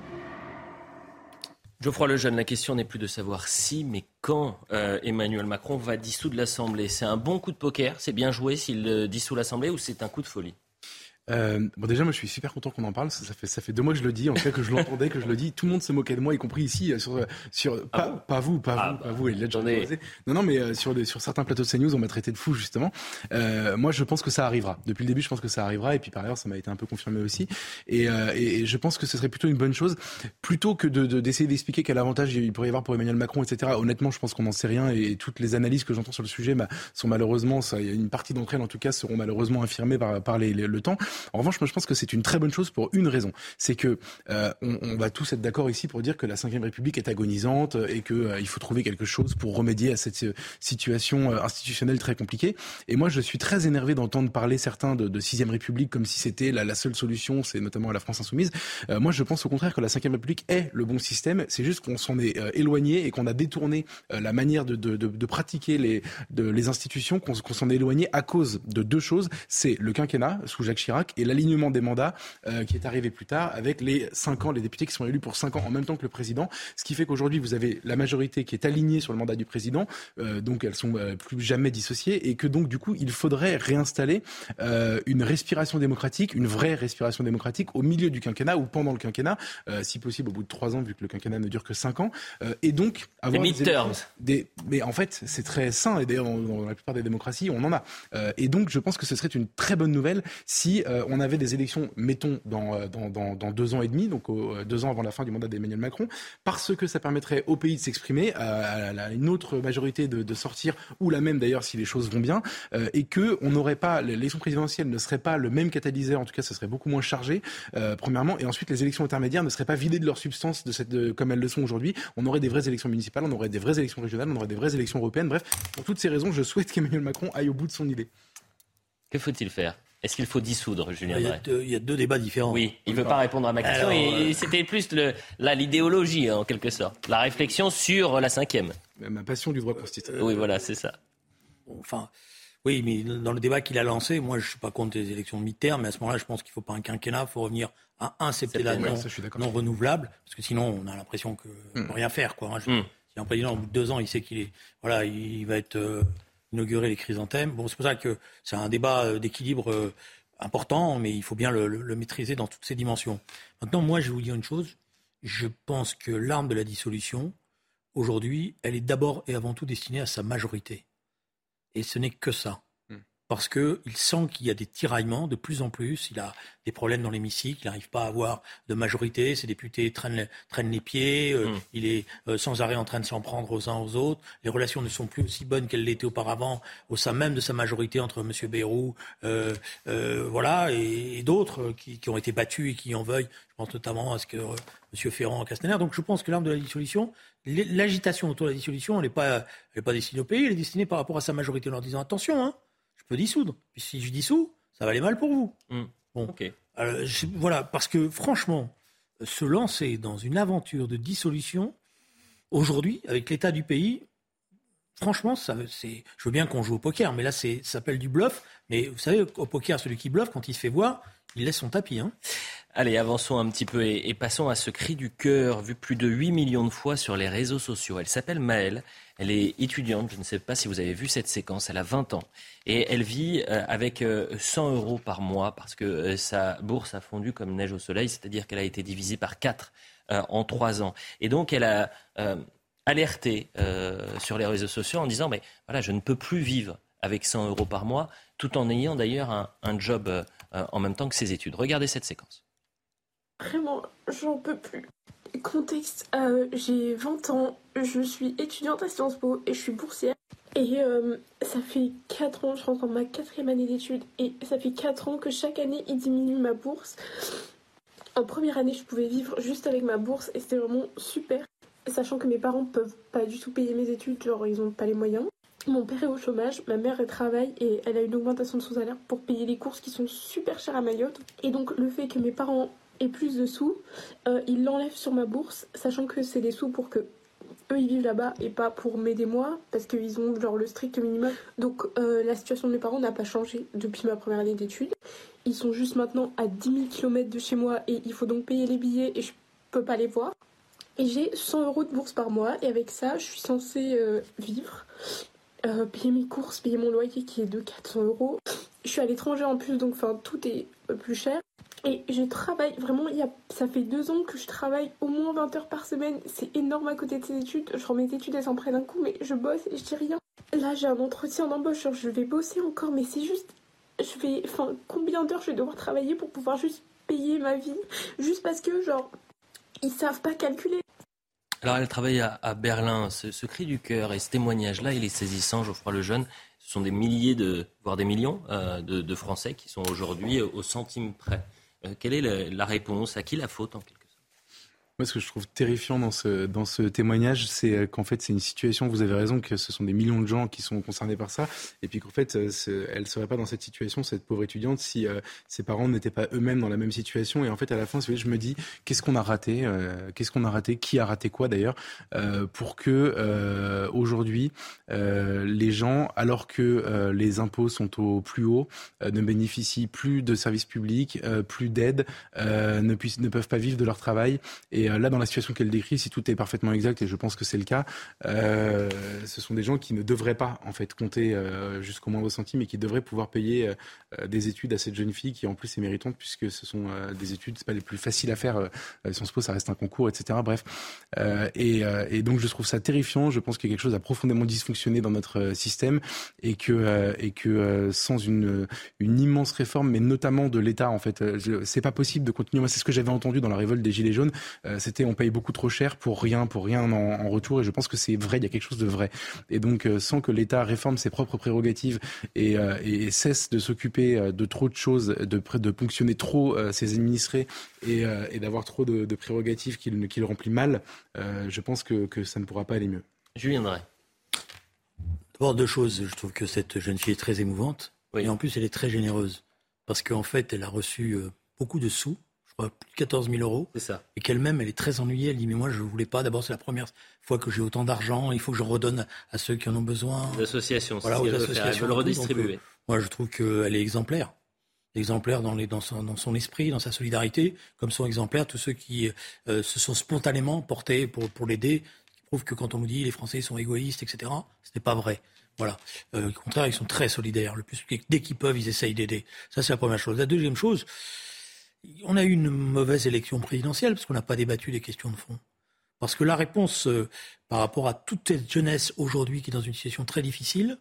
Geoffroy Lejeune, la question n'est plus de savoir si, mais quand Emmanuel Macron va dissoudre l'Assemblée. C'est un bon coup de poker, c'est bien joué s'il dissout l'Assemblée ou c'est un coup de folie ? Bon, déjà, moi, je suis super content qu'on en parle. Ça fait 2 mois que je le dis, en tout cas que je l'entendais, que je le dis. Tout le monde se moquait de moi, y compris ici pas vous, et Non, mais sur certains plateaux de CNews, on m'a traité de fou justement. Moi, je pense que ça arrivera. Depuis le début, je pense que ça arrivera, et puis par ailleurs, ça m'a été un peu confirmé aussi. Et je pense que ce serait plutôt une bonne chose, plutôt que d'essayer d'expliquer quel avantage il pourrait y avoir pour Emmanuel Macron, etc. Honnêtement, je pense qu'on n'en sait rien, et toutes les analyses que j'entends sur le sujet sont malheureusement, une partie d'entre elles, en tout cas, seront malheureusement infirmées par le temps. En revanche, moi, je pense que c'est une très bonne chose pour une raison. C'est que on va tous être d'accord ici pour dire que la Ve République est agonisante et qu'il faut trouver quelque chose pour remédier à cette situation institutionnelle très compliquée. Et moi, je suis très énervé d'entendre parler certains de 6e République comme si c'était la seule solution, c'est notamment à la France insoumise. Moi, je pense au contraire que la Ve République est le bon système. C'est juste qu'on s'en est éloigné et qu'on a détourné la manière de pratiquer les institutions, qu'on s'en est éloigné à cause de 2 choses. C'est le quinquennat sous Jacques Chirac Chirac et l'alignement des mandats qui est arrivé plus tard avec les 5 ans, les députés qui sont élus pour 5 ans en même temps que le président. Ce qui fait qu'aujourd'hui, vous avez la majorité qui est alignée sur le mandat du président, donc elles sont plus jamais dissociées, et que donc du coup, il faudrait réinstaller une respiration démocratique, une vraie respiration démocratique au milieu du quinquennat ou pendant le quinquennat, si possible au bout de 3 ans, vu que le quinquennat ne dure que 5 ans, et donc avoir des midterms. Mais en fait, c'est très sain, et d'ailleurs dans la plupart des démocraties, on en a. Et donc, je pense que ce serait une très bonne nouvelle si on avait des élections, mettons, dans 2 ans et demi, donc 2 ans avant la fin du mandat d'Emmanuel Macron, parce que ça permettrait au pays de s'exprimer, à une autre majorité de sortir, ou la même d'ailleurs si les choses vont bien, et que on n'aurait pas, l'élection présidentielle ne serait pas le même catalyseur, en tout cas ça serait beaucoup moins chargé, premièrement, et ensuite les élections intermédiaires ne seraient pas vidées de leur substance comme elles le sont aujourd'hui. On aurait des vraies élections municipales, on aurait des vraies élections régionales, on aurait des vraies élections européennes. Bref, pour toutes ces raisons, je souhaite qu'Emmanuel Macron aille au bout de son idée. Que faut-il faire ? Est-ce qu'il faut dissoudre, Julien Drey ? Il y a 2 débats différents. Oui, il ne veut pas répondre à ma question. Et c'était plus l'idéologie, en quelque sorte. La réflexion sur la 5e. Ma passion du droit constitutionnel. Oui, voilà, c'est ça. Enfin, oui, mais dans le débat qu'il a lancé, moi, je ne suis pas contre les élections de mi-terme, mais à ce moment-là, je pense qu'il ne faut pas un quinquennat, il faut revenir à un septennat non renouvelable, parce que sinon, on a l'impression qu'on ne peut rien faire, quoi. Si un président, au bout de 2 ans, il sait qu'il va être inaugurer les chrysanthèmes. Bon, c'est pour ça que c'est un débat d'équilibre important, mais il faut bien le maîtriser dans toutes ses dimensions. Maintenant, moi, je vais vous dire une chose. Je pense que l'arme de la dissolution, aujourd'hui, elle est d'abord et avant tout destinée à sa majorité. Et ce n'est que ça. Parce qu'il sent qu'il y a des tiraillements de plus en plus. Il a des problèmes dans l'hémicycle. Il n'arrive pas à avoir de majorité. Ses députés traînent les pieds. Il est sans arrêt en train de s'en prendre aux uns aux autres. Les relations ne sont plus aussi bonnes qu'elles l'étaient auparavant au sein même de sa majorité entre M. Bayrou et d'autres qui ont été battus et qui en veuillent. Je pense notamment à ce que M. Ferrand Castaner. Donc je pense que l'arme de la dissolution, l'agitation autour de la dissolution, elle n'est pas destinée au pays. Elle est destinée par rapport à sa majorité en leur disant attention, je peux dissoudre. Puis si je dissous, ça va aller mal pour vous. Bon, okay. Parce que franchement, se lancer dans une aventure de dissolution, aujourd'hui, avec l'état du pays, franchement, je veux bien qu'on joue au poker, mais là, ça s'appelle du bluff. Mais vous savez, au poker, celui qui bluffe, quand il se fait voir, il laisse son tapis. Allez, avançons un petit peu et passons à ce cri du cœur vu plus de 8 millions de fois sur les réseaux sociaux. Elle s'appelle Maëlle, elle est étudiante, je ne sais pas si vous avez vu cette séquence, elle a 20 ans. Et elle vit avec 100 € par mois parce que sa bourse a fondu comme neige au soleil, c'est-à-dire qu'elle a été divisée par 4 en 3 ans. Et donc elle a alerté sur les réseaux sociaux en disant « mais voilà, je ne peux plus vivre avec 100 € par mois », tout en ayant d'ailleurs un job en même temps que ses études. Regardez cette séquence. Vraiment, j'en peux plus. Contexte, j'ai 20 ans, je suis étudiante à Sciences Po et je suis boursière. Et ça fait 4 ans, je rentre dans ma 4e année d'études, et ça fait 4 ans que chaque année, il diminue ma bourse. En première année, je pouvais vivre juste avec ma bourse et c'était vraiment super. Sachant que mes parents peuvent pas du tout payer mes études, genre ils ont pas les moyens. Mon père est au chômage, ma mère elle travaille et elle a une augmentation de son salaire pour payer les courses qui sont super chères à Mayotte. Et donc le fait que mes parents aient plus de sous, ils l'enlèvent sur ma bourse, sachant que c'est des sous pour que eux ils vivent là-bas et pas pour m'aider moi, parce qu'ils ont genre le strict minimum. Donc la situation de mes parents n'a pas changé depuis ma première année d'études. Ils sont juste maintenant à 10 000 km de chez moi et il faut donc payer les billets et je peux pas les voir. Et j'ai 100 € de bourse par mois et avec ça je suis censée vivre, payer mes courses, payer mon loyer qui est de 400 €. Je suis à l'étranger en plus, donc tout est plus cher. Et je travaille vraiment, ça fait 2 ans que je travaille au moins 20 heures par semaine. C'est énorme à côté de ces études. Genre mes études elles s'en prennent un coup, mais je bosse et je dis rien. Là j'ai un entretien d'embauche, genre je vais bosser encore, mais c'est juste, combien d'heures je vais devoir travailler pour pouvoir juste payer ma vie, juste parce que genre ils savent pas calculer. Alors elle travaille à Berlin. Ce cri du cœur et ce témoignage-là, il est saisissant, Geoffroy Lejeune. Ce sont des milliers, voire des millions de Français qui sont aujourd'hui au centime près. Quelle est la réponse ? À qui la faute en quelque sorte ? Moi, ce que je trouve terrifiant dans ce témoignage, c'est qu'en fait, c'est une situation, vous avez raison, que ce sont des millions de gens qui sont concernés par ça, et puis qu'en fait, elle ne serait pas dans cette situation, cette pauvre étudiante, si ses parents n'étaient pas eux-mêmes dans la même situation. Et en fait, à la fin, vous voyez, je me dis, qu'est-ce qu'on a raté, qui a raté quoi d'ailleurs, pour que aujourd'hui, les gens, alors que les impôts sont au plus haut, ne bénéficient plus de services publics, plus d'aide, ne peuvent pas vivre de leur travail. Et là, dans la situation qu'elle décrit, si tout est parfaitement exact, et je pense que c'est le cas, ce sont des gens qui ne devraient pas en fait compter jusqu'au moindre centime, et qui devraient pouvoir payer des études à cette jeune fille qui en plus est méritante, puisque ce sont des études, c'est pas les plus faciles à faire. Sciences Po, ça reste un concours, etc. Bref, et donc je trouve ça terrifiant. Je pense qu'il y a quelque chose à profondément dysfonctionner dans notre système, et que sans une immense réforme, mais notamment de l'État, en fait, c'est pas possible de continuer. Moi, c'est ce que j'avais entendu dans la révolte des Gilets jaunes. C'était on paye beaucoup trop cher pour rien en retour, et je pense que c'est vrai, il y a quelque chose de vrai. Et donc sans que l'État réforme ses propres prérogatives et cesse de s'occuper de trop de choses, de ponctionner trop ses administrés et d'avoir trop de prérogatives qu'il remplit mal, je pense que ça ne pourra pas aller mieux. Julien Drey. D'abord, deux choses. Je trouve que cette jeune fille est très émouvante, et en plus elle est très généreuse, parce qu'en fait elle a reçu beaucoup de sous, plus de 14 000 euros. C'est ça. Et qu'elle-même, elle est très ennuyée. Elle dit, mais moi, je ne voulais pas. D'abord, c'est la première fois que j'ai autant d'argent. Il faut que je redonne à ceux qui en ont besoin. L'association, voilà, c'est ce qu'elle veut faire. Elle veut le redistribuer. Donc, moi, je trouve qu'elle est exemplaire. Exemplaire dans son esprit, dans sa solidarité, comme sont exemplaires tous ceux qui se sont spontanément portés pour l'aider, qui prouvent que quand on nous dit les Français sont égoïstes, etc., ce n'est pas vrai. Voilà. Au contraire, ils sont très solidaires. Le plus, dès qu'ils peuvent, ils essayent d'aider. Ça, c'est la première chose. La deuxième chose, on a eu une mauvaise élection présidentielle parce qu'on n'a pas débattu des questions de fond. Parce que la réponse par rapport à toute cette jeunesse aujourd'hui qui est dans une situation très difficile,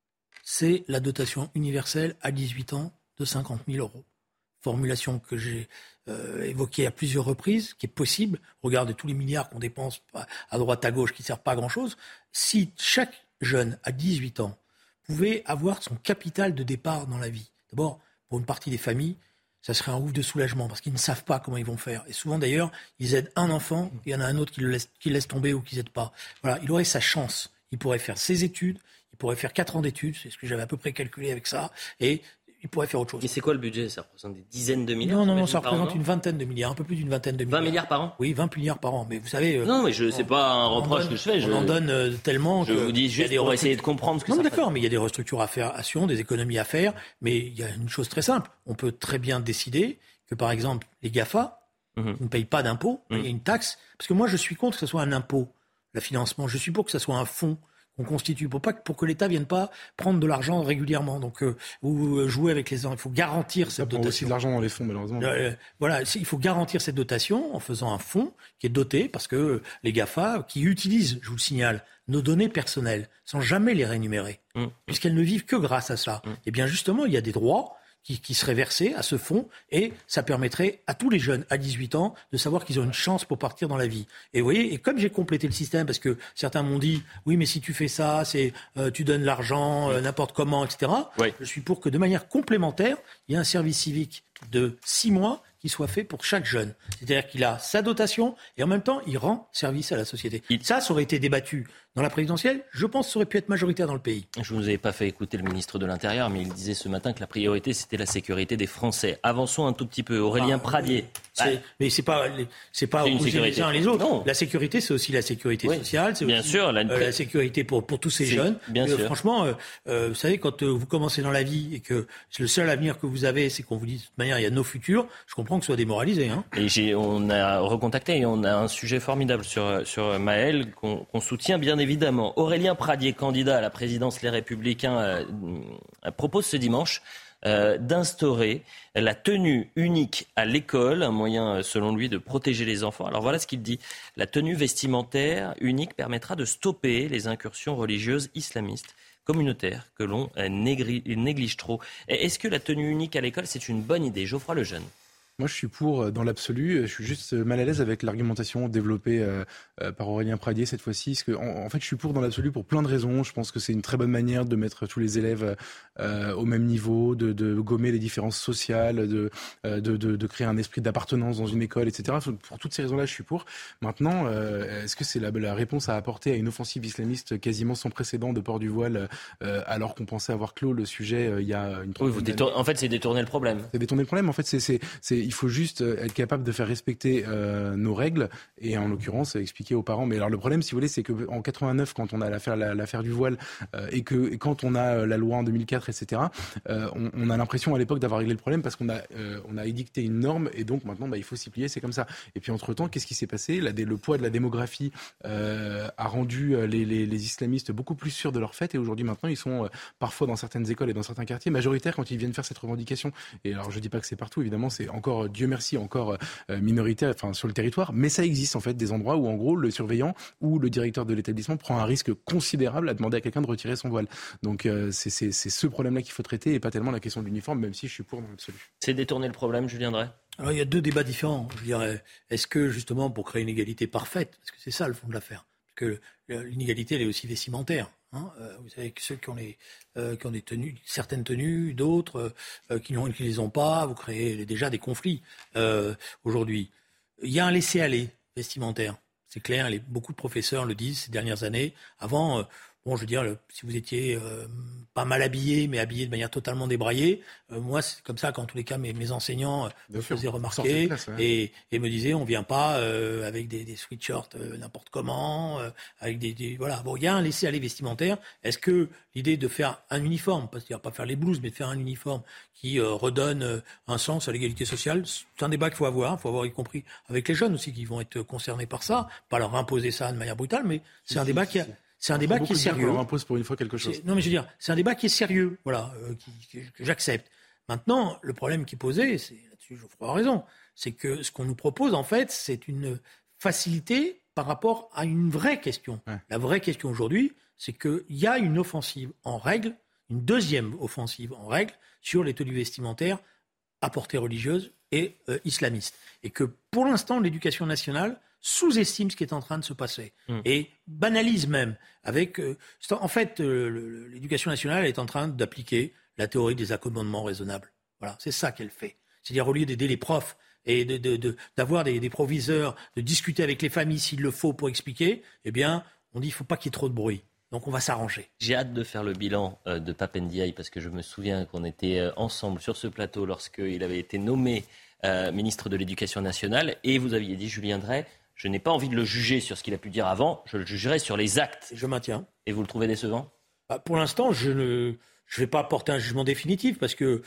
c'est la dotation universelle à 18 ans de 50 000 euros. Formulation que j'ai évoquée à plusieurs reprises, qui est possible. Regardez tous les milliards qu'on dépense à droite, à gauche, qui ne servent pas à grand-chose. Si chaque jeune à 18 ans pouvait avoir son capital de départ dans la vie, d'abord, pour une partie des familles, ça serait un ouf de soulagement, parce qu'ils ne savent pas comment ils vont faire. Et souvent, d'ailleurs, ils aident un enfant, il y en a un autre qui laisse tomber ou qui n'aide pas. Voilà, il aurait sa chance. Il pourrait faire ses études, il pourrait faire 4 ans d'études, c'est ce que j'avais à peu près calculé avec ça, et il pourrait faire autre chose. Et c'est quoi le budget? Ça représente des dizaines de milliards? Non, ça représente une vingtaine de milliards, un peu plus d'une vingtaine de milliards. 20 milliards par an? Oui, 20 milliards par an. Mais vous savez... non, mais c'est pas un reproche que je fais. On en donne tellement... Je vous dis juste pour essayer de comprendre ce que ça fait. Non, d'accord, mais il y a des restructurations, des économies à faire, mais il y a une chose très simple. On peut très bien décider que, par exemple, les GAFA ne payent pas d'impôts, il y a une taxe. Parce que moi, je suis contre que ce soit un impôt, le financement. Je suis pour que ce soit un fonds qu'on constitue, pour que l'État ne vienne pas prendre de l'argent régulièrement. Donc, vous jouez avec les gens. Il faut garantir cette dotation. Il y a aussi de l'argent dans les fonds, malheureusement. Voilà, il faut garantir cette dotation en faisant un fonds qui est doté, parce que les GAFA, qui utilisent, je vous le signale, nos données personnelles, sans jamais les rémunérer, puisqu'elles ne vivent que grâce à ça. Et bien justement, il y a des droits qui seraient versés à ce fonds, et ça permettrait à tous les jeunes à 18 ans de savoir qu'ils ont une chance pour partir dans la vie. Et vous voyez, et comme j'ai complété le système, parce que certains m'ont dit, oui, mais si tu fais ça, tu donnes l'argent n'importe comment, etc. Oui. Je suis pour que de manière complémentaire, il y ait un service civique de 6 mois qui soit fait pour chaque jeune. C'est-à-dire qu'il a sa dotation et en même temps, il rend service à la société. Ça aurait été débattu dans la présidentielle. Je pense que ça aurait pu être majoritaire dans le pays. Je ne vous avais pas fait écouter le ministre de l'Intérieur, mais il disait ce matin que la priorité, c'était la sécurité des Français. Avançons un tout petit peu. Aurélien Pradier. Mais c'est pas opposer les uns les autres. Non. La sécurité, c'est aussi la sécurité sociale. C'est bien aussi sûr, la sécurité pour tous ces jeunes. Bien sûr. Franchement, vous savez, quand vous commencez dans la vie et que le seul avenir que vous avez, c'est qu'on vous dit de toute manière, il y a nos futurs, je comprends que ce soit démoralisé. Hein. Et on a recontacté et on a un sujet formidable sur Maël qu'on soutient bien évidemment. Aurélien Pradier, candidat à la présidence Les Républicains, propose ce dimanche d'instaurer la tenue unique à l'école, un moyen selon lui de protéger les enfants. Alors voilà ce qu'il dit. La tenue vestimentaire unique permettra de stopper les incursions religieuses islamistes communautaires que l'on néglige trop. Est-ce que la tenue unique à l'école, c'est une bonne idée? Geoffroy Lejeune. Moi, je suis pour dans l'absolu. Je suis juste mal à l'aise avec l'argumentation développée par Aurélien Pradier cette fois-ci. Parce que, en fait, je suis pour dans l'absolu pour plein de raisons. Je pense que c'est une très bonne manière de mettre tous les élèves au même niveau, de gommer les différences sociales, de créer un esprit d'appartenance dans une école, etc. Pour toutes ces raisons-là, je suis pour. Maintenant, est-ce que c'est la réponse à apporter à une offensive islamiste quasiment sans précédent de port du voile, alors qu'on pensait avoir clos le sujet il y a une trentaine d'années ? En fait, c'est détourner le problème. C'est détourner le problème. En fait, il faut juste être capable de faire respecter nos règles et en l'occurrence expliquer aux parents. Mais alors le problème, si vous voulez, c'est qu'en 89, quand on a l'affaire du voile et quand on a la loi en 2004, etc., on a l'impression à l'époque d'avoir réglé le problème parce qu'on a édicté une norme et donc maintenant il faut s'y plier, c'est comme ça. Et puis entre-temps, qu'est-ce qui s'est passé ? Le poids de la démographie a rendu les islamistes beaucoup plus sûrs de leur fait et aujourd'hui maintenant ils sont parfois dans certaines écoles et dans certains quartiers majoritaires quand ils viennent faire cette revendication. Et alors je dis pas que c'est partout, évidemment, c'est encore, Dieu merci, encore minoritaire sur le territoire, mais ça existe en fait des endroits où en gros le surveillant ou le directeur de l'établissement prend un risque considérable à demander à quelqu'un de retirer son voile. Donc c'est ce problème-là qu'il faut traiter et pas tellement la question de l'uniforme, même si je suis pour dans l'absolu. C'est détourner le problème, Julien Drey ? Alors il y a deux débats différents. Je dirais, est-ce que justement pour créer une égalité parfaite, parce que c'est ça le fond de l'affaire, parce que l'inégalité elle est aussi vestimentaire. Vous savez que ceux qui ont des tenues, certaines tenues, d'autres qui ne les ont pas, vous créez déjà des conflits aujourd'hui. Il y a un laisser-aller vestimentaire, c'est clair. Beaucoup de professeurs le disent ces dernières années. Avant, je veux dire, si vous étiez pas mal habillé, mais habillé de manière totalement débraillée, moi, c'est comme ça qu'en tous les cas, mes enseignants me faisaient remarquer classe, ouais. et me disaient, on vient pas avec des sweatshirts n'importe comment, avec voilà. Bon, il y a un laisser-aller vestimentaire. Est-ce que l'idée de faire un uniforme, parce qu'il n'y a pas faire les blouses, mais de faire un uniforme qui redonne un sens à l'égalité sociale, c'est un débat qu'il faut avoir. Il faut avoir y compris avec les jeunes aussi qui vont être concernés par ça, pas leur imposer ça de manière brutale, mais c'est un débat qui a... C'est un débat qui est sérieux. On leur impose pour une fois quelque chose. Non, mais je veux dire, c'est un débat qui est sérieux, voilà, que j'accepte. Maintenant, le problème qui est posé, c'est là-dessus, Geoffroy a raison, c'est que ce qu'on nous propose, en fait, c'est une facilité par rapport à une vraie question. Ouais. La vraie question aujourd'hui, c'est qu'il y a une offensive en règle, une deuxième offensive en règle sur les tenues vestimentaires à portée religieuse et islamiste. Et que, pour l'instant, l'éducation nationale sous-estime ce qui est en train de se passer et banalise même avec en fait l'éducation nationale est en train d'appliquer la théorie des accommodements raisonnables. Voilà, c'est ça qu'elle fait. C'est-à-dire au lieu d'aider les profs et d'avoir des proviseurs, de discuter avec les familles s'il le faut pour expliquer, eh bien, on dit il ne faut pas qu'il y ait trop de bruit. Donc on va s'arranger. J'ai hâte de faire le bilan de Pape Ndiaye parce que je me souviens qu'on était ensemble sur ce plateau lorsqu'il avait été nommé ministre de l'Éducation nationale et vous aviez dit, Julien Drey, je n'ai pas envie de le juger sur ce qu'il a pu dire avant, je le jugerai sur les actes. Je maintiens. Et vous le trouvez décevant ? Pour l'instant, je ne vais pas porter un jugement définitif parce que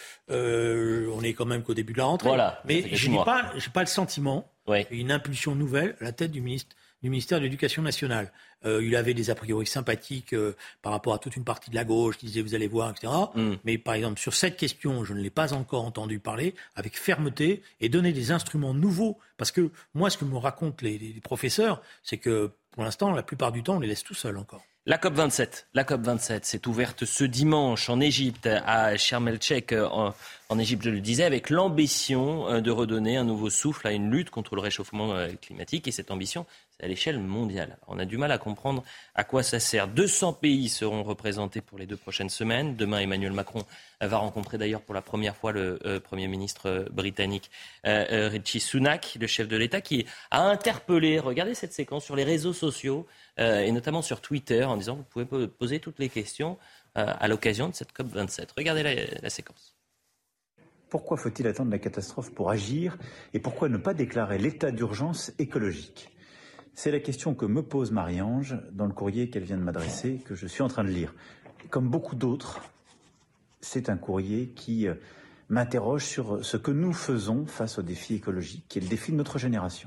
on est quand même qu'au début de la rentrée. Voilà, mais je n'ai pas le sentiment une impulsion nouvelle à la tête du ministère de l'Éducation nationale. Il avait des a priori sympathiques par rapport à toute une partie de la gauche qui disait vous allez voir, etc. Mais par exemple, sur cette question, je ne l'ai pas encore entendu parler avec fermeté et donner des instruments nouveaux. Parce que moi, ce que me racontent les professeurs, c'est que pour l'instant, la plupart du temps, on les laisse tout seuls encore. La COP27 s'est ouverte ce dimanche en Égypte, à Sharm el-Sheikh, en Égypte, je le disais, avec l'ambition de redonner un nouveau souffle à une lutte contre le réchauffement climatique. Et cette ambition, c'est à l'échelle mondiale. On a du mal à comprendre à quoi ça sert. 200 pays seront représentés pour les 2 prochaines semaines. Demain, Emmanuel Macron va rencontrer d'ailleurs pour la première fois le Premier ministre britannique Rishi Sunak, le chef de l'État, qui a interpellé, regardez cette séquence, sur les réseaux sociaux, et notamment sur Twitter, en disant vous pouvez poser toutes les questions à l'occasion de cette COP27. Regardez la séquence. Pourquoi faut-il attendre la catastrophe pour agir et pourquoi ne pas déclarer l'état d'urgence écologique ? C'est la question que me pose Marie-Ange dans le courrier qu'elle vient de m'adresser, que je suis en train de lire. Comme beaucoup d'autres, c'est un courrier qui m'interroge sur ce que nous faisons face au défi écologique, qui est le défi de notre génération.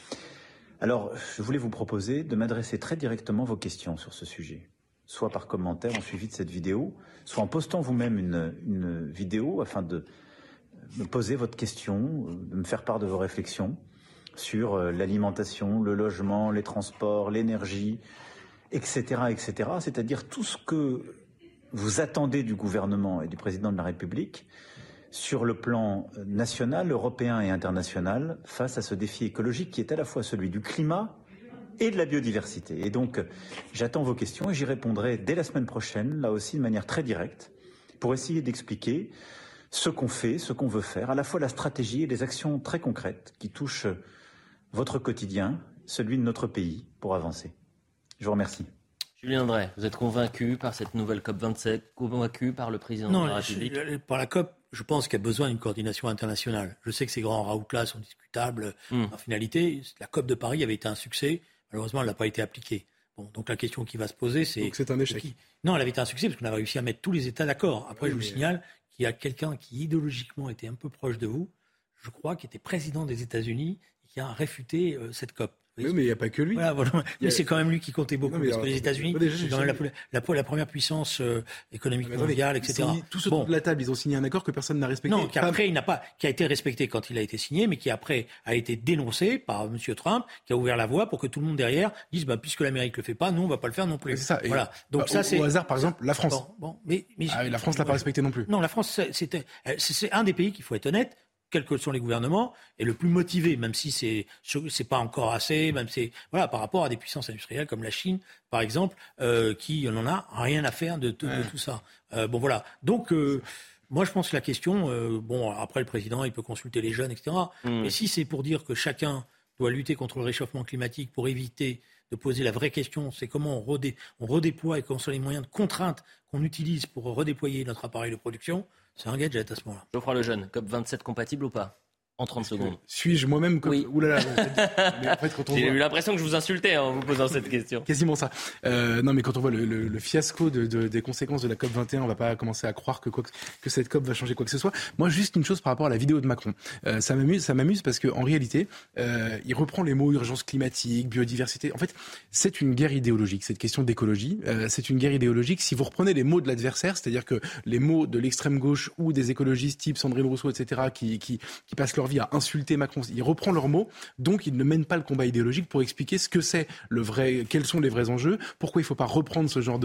Alors, je voulais vous proposer de m'adresser très directement vos questions sur ce sujet, soit par commentaire en suivi de cette vidéo, soit en postant vous-même une vidéo afin de me poser votre question, de me faire part de vos réflexions sur l'alimentation, le logement, les transports, l'énergie, etc., etc. C'est-à-dire tout ce que vous attendez du gouvernement et du président de la République sur le plan national, européen et international face à ce défi écologique qui est à la fois celui du climat et de la biodiversité. Et donc, j'attends vos questions et j'y répondrai dès la semaine prochaine, là aussi de manière très directe, pour essayer d'expliquer ce qu'on fait, ce qu'on veut faire, à la fois la stratégie et les actions très concrètes qui touchent votre quotidien, celui de notre pays, pour avancer. Je vous remercie. Julien Drey, vous êtes convaincu par cette nouvelle COP27, convaincu par le président de la République ? Par la COP, je pense qu'il y a besoin d'une coordination internationale. Je sais que ces grands raouts-là sont discutables. En finalité, la COP de Paris avait été un succès. Malheureusement, elle n'a pas été appliquée. Bon, donc la question qui va se poser, c'est... Donc c'est un échec. Non, elle avait été un succès parce qu'on a réussi à mettre tous les États d'accord. Après, je vous signale qu'il y a quelqu'un qui idéologiquement était un peu proche de vous, je crois, qui était président des États-Unis et qui a réfuté cette COP. Oui, mais il n'y a pas que lui. Voilà. Mais c'est quand même lui qui comptait beaucoup. Parce que les États-Unis, c'est quand même la première puissance économique mondiale, etc. Tous autour de la table, ils ont signé un accord que personne n'a respecté. Non, qui a été respecté quand il a été signé, mais qui après a été dénoncé par M. Trump, qui a ouvert la voie pour que tout le monde derrière dise puisque l'Amérique le fait pas, nous on va pas le faire non plus. C'est ça. Voilà. Donc ça c'est au hasard, par exemple, la France. La France l'a pas respecté non plus. Non, la France, c'est un des pays qu'il faut être honnête. Quels que sont les gouvernements, est le plus motivé, même si c'est pas encore assez, même par rapport à des puissances industrielles comme la Chine, par exemple, qui n'en a rien à faire de tout ça. Donc, moi, je pense que la question, après le président, il peut consulter les jeunes, etc. Mais si c'est pour dire que chacun doit lutter contre le réchauffement climatique pour éviter de poser la vraie question, c'est comment on redéploie et quels sont les moyens de contrainte qu'on utilise pour redéployer notre appareil de production. C'est un gadget à ce moment-là. Geoffroy Lejeune, COP27 compatible ou pas ? En 30 secondes. Suis-je moi-même comme... Oui. Oulala. Mais en fait, J'ai eu l'impression que je vous insultais en vous posant cette question. Quasiment ça. Non, mais quand on voit le fiasco des conséquences de la COP21, on va pas commencer à croire que cette COP va changer quoi que ce soit. Moi, juste une chose par rapport à la vidéo de Macron. Ça m'amuse parce que en réalité, il reprend les mots urgence climatique, biodiversité. En fait, c'est une guerre idéologique. Cette question d'écologie, c'est une guerre idéologique. Si vous reprenez les mots de l'adversaire, c'est-à-dire que les mots de l'extrême gauche ou des écologistes type Sandrine Rousseau, etc., qui passent leur vie à insulter Macron, il reprend leurs mots, donc il ne mène pas le combat idéologique pour expliquer ce que c'est quels sont les vrais enjeux, pourquoi il ne faut pas reprendre ce genre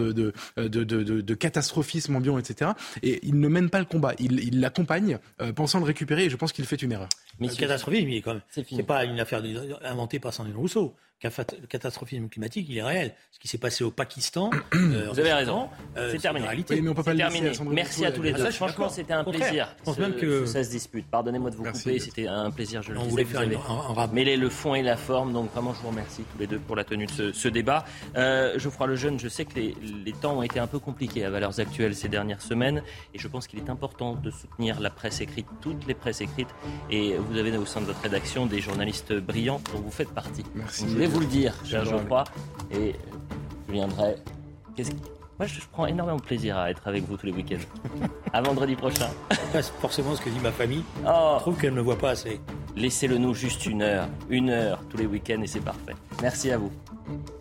de catastrophisme ambiant, etc. Et il ne mène pas le combat, il l'accompagne pensant le récupérer, et je pense qu'il fait une erreur. Mais le catastrophisme, il est quand même, c'est pas une affaire inventée par Sandrine Rousseau. Le catastrophisme climatique, il est réel. Ce qui s'est passé au Pakistan, vous avez raison, c'est terminé. Oui, mais on peut pas terminé. Merci à tous les deux. Franchement, c'était un plaisir. Je pense même que ça se dispute. Pardonnez-moi de vous couper, c'était un plaisir. Je le disais, vous avez mêlé le fond et la forme. Donc vraiment, je vous remercie tous les deux pour la tenue de ce débat. Geoffroy Lejeune, je sais que les temps ont été un peu compliqués à Valeurs Actuelles ces dernières semaines, et je pense qu'il est important de soutenir la presse écrite, toutes les presses écrites. Et vous avez au sein de votre rédaction des journalistes brillants dont vous faites partie. Merci. Donc, je vais vous le dire, cher Geoffroy, et je viendrai. Moi, je prends énormément de plaisir à être avec vous tous les week-ends. À vendredi prochain. C'est forcément ce que dit ma famille. Je trouve qu'elle ne me voit pas assez. Laissez-le nous juste une heure tous les week-ends, et c'est parfait. Merci à vous.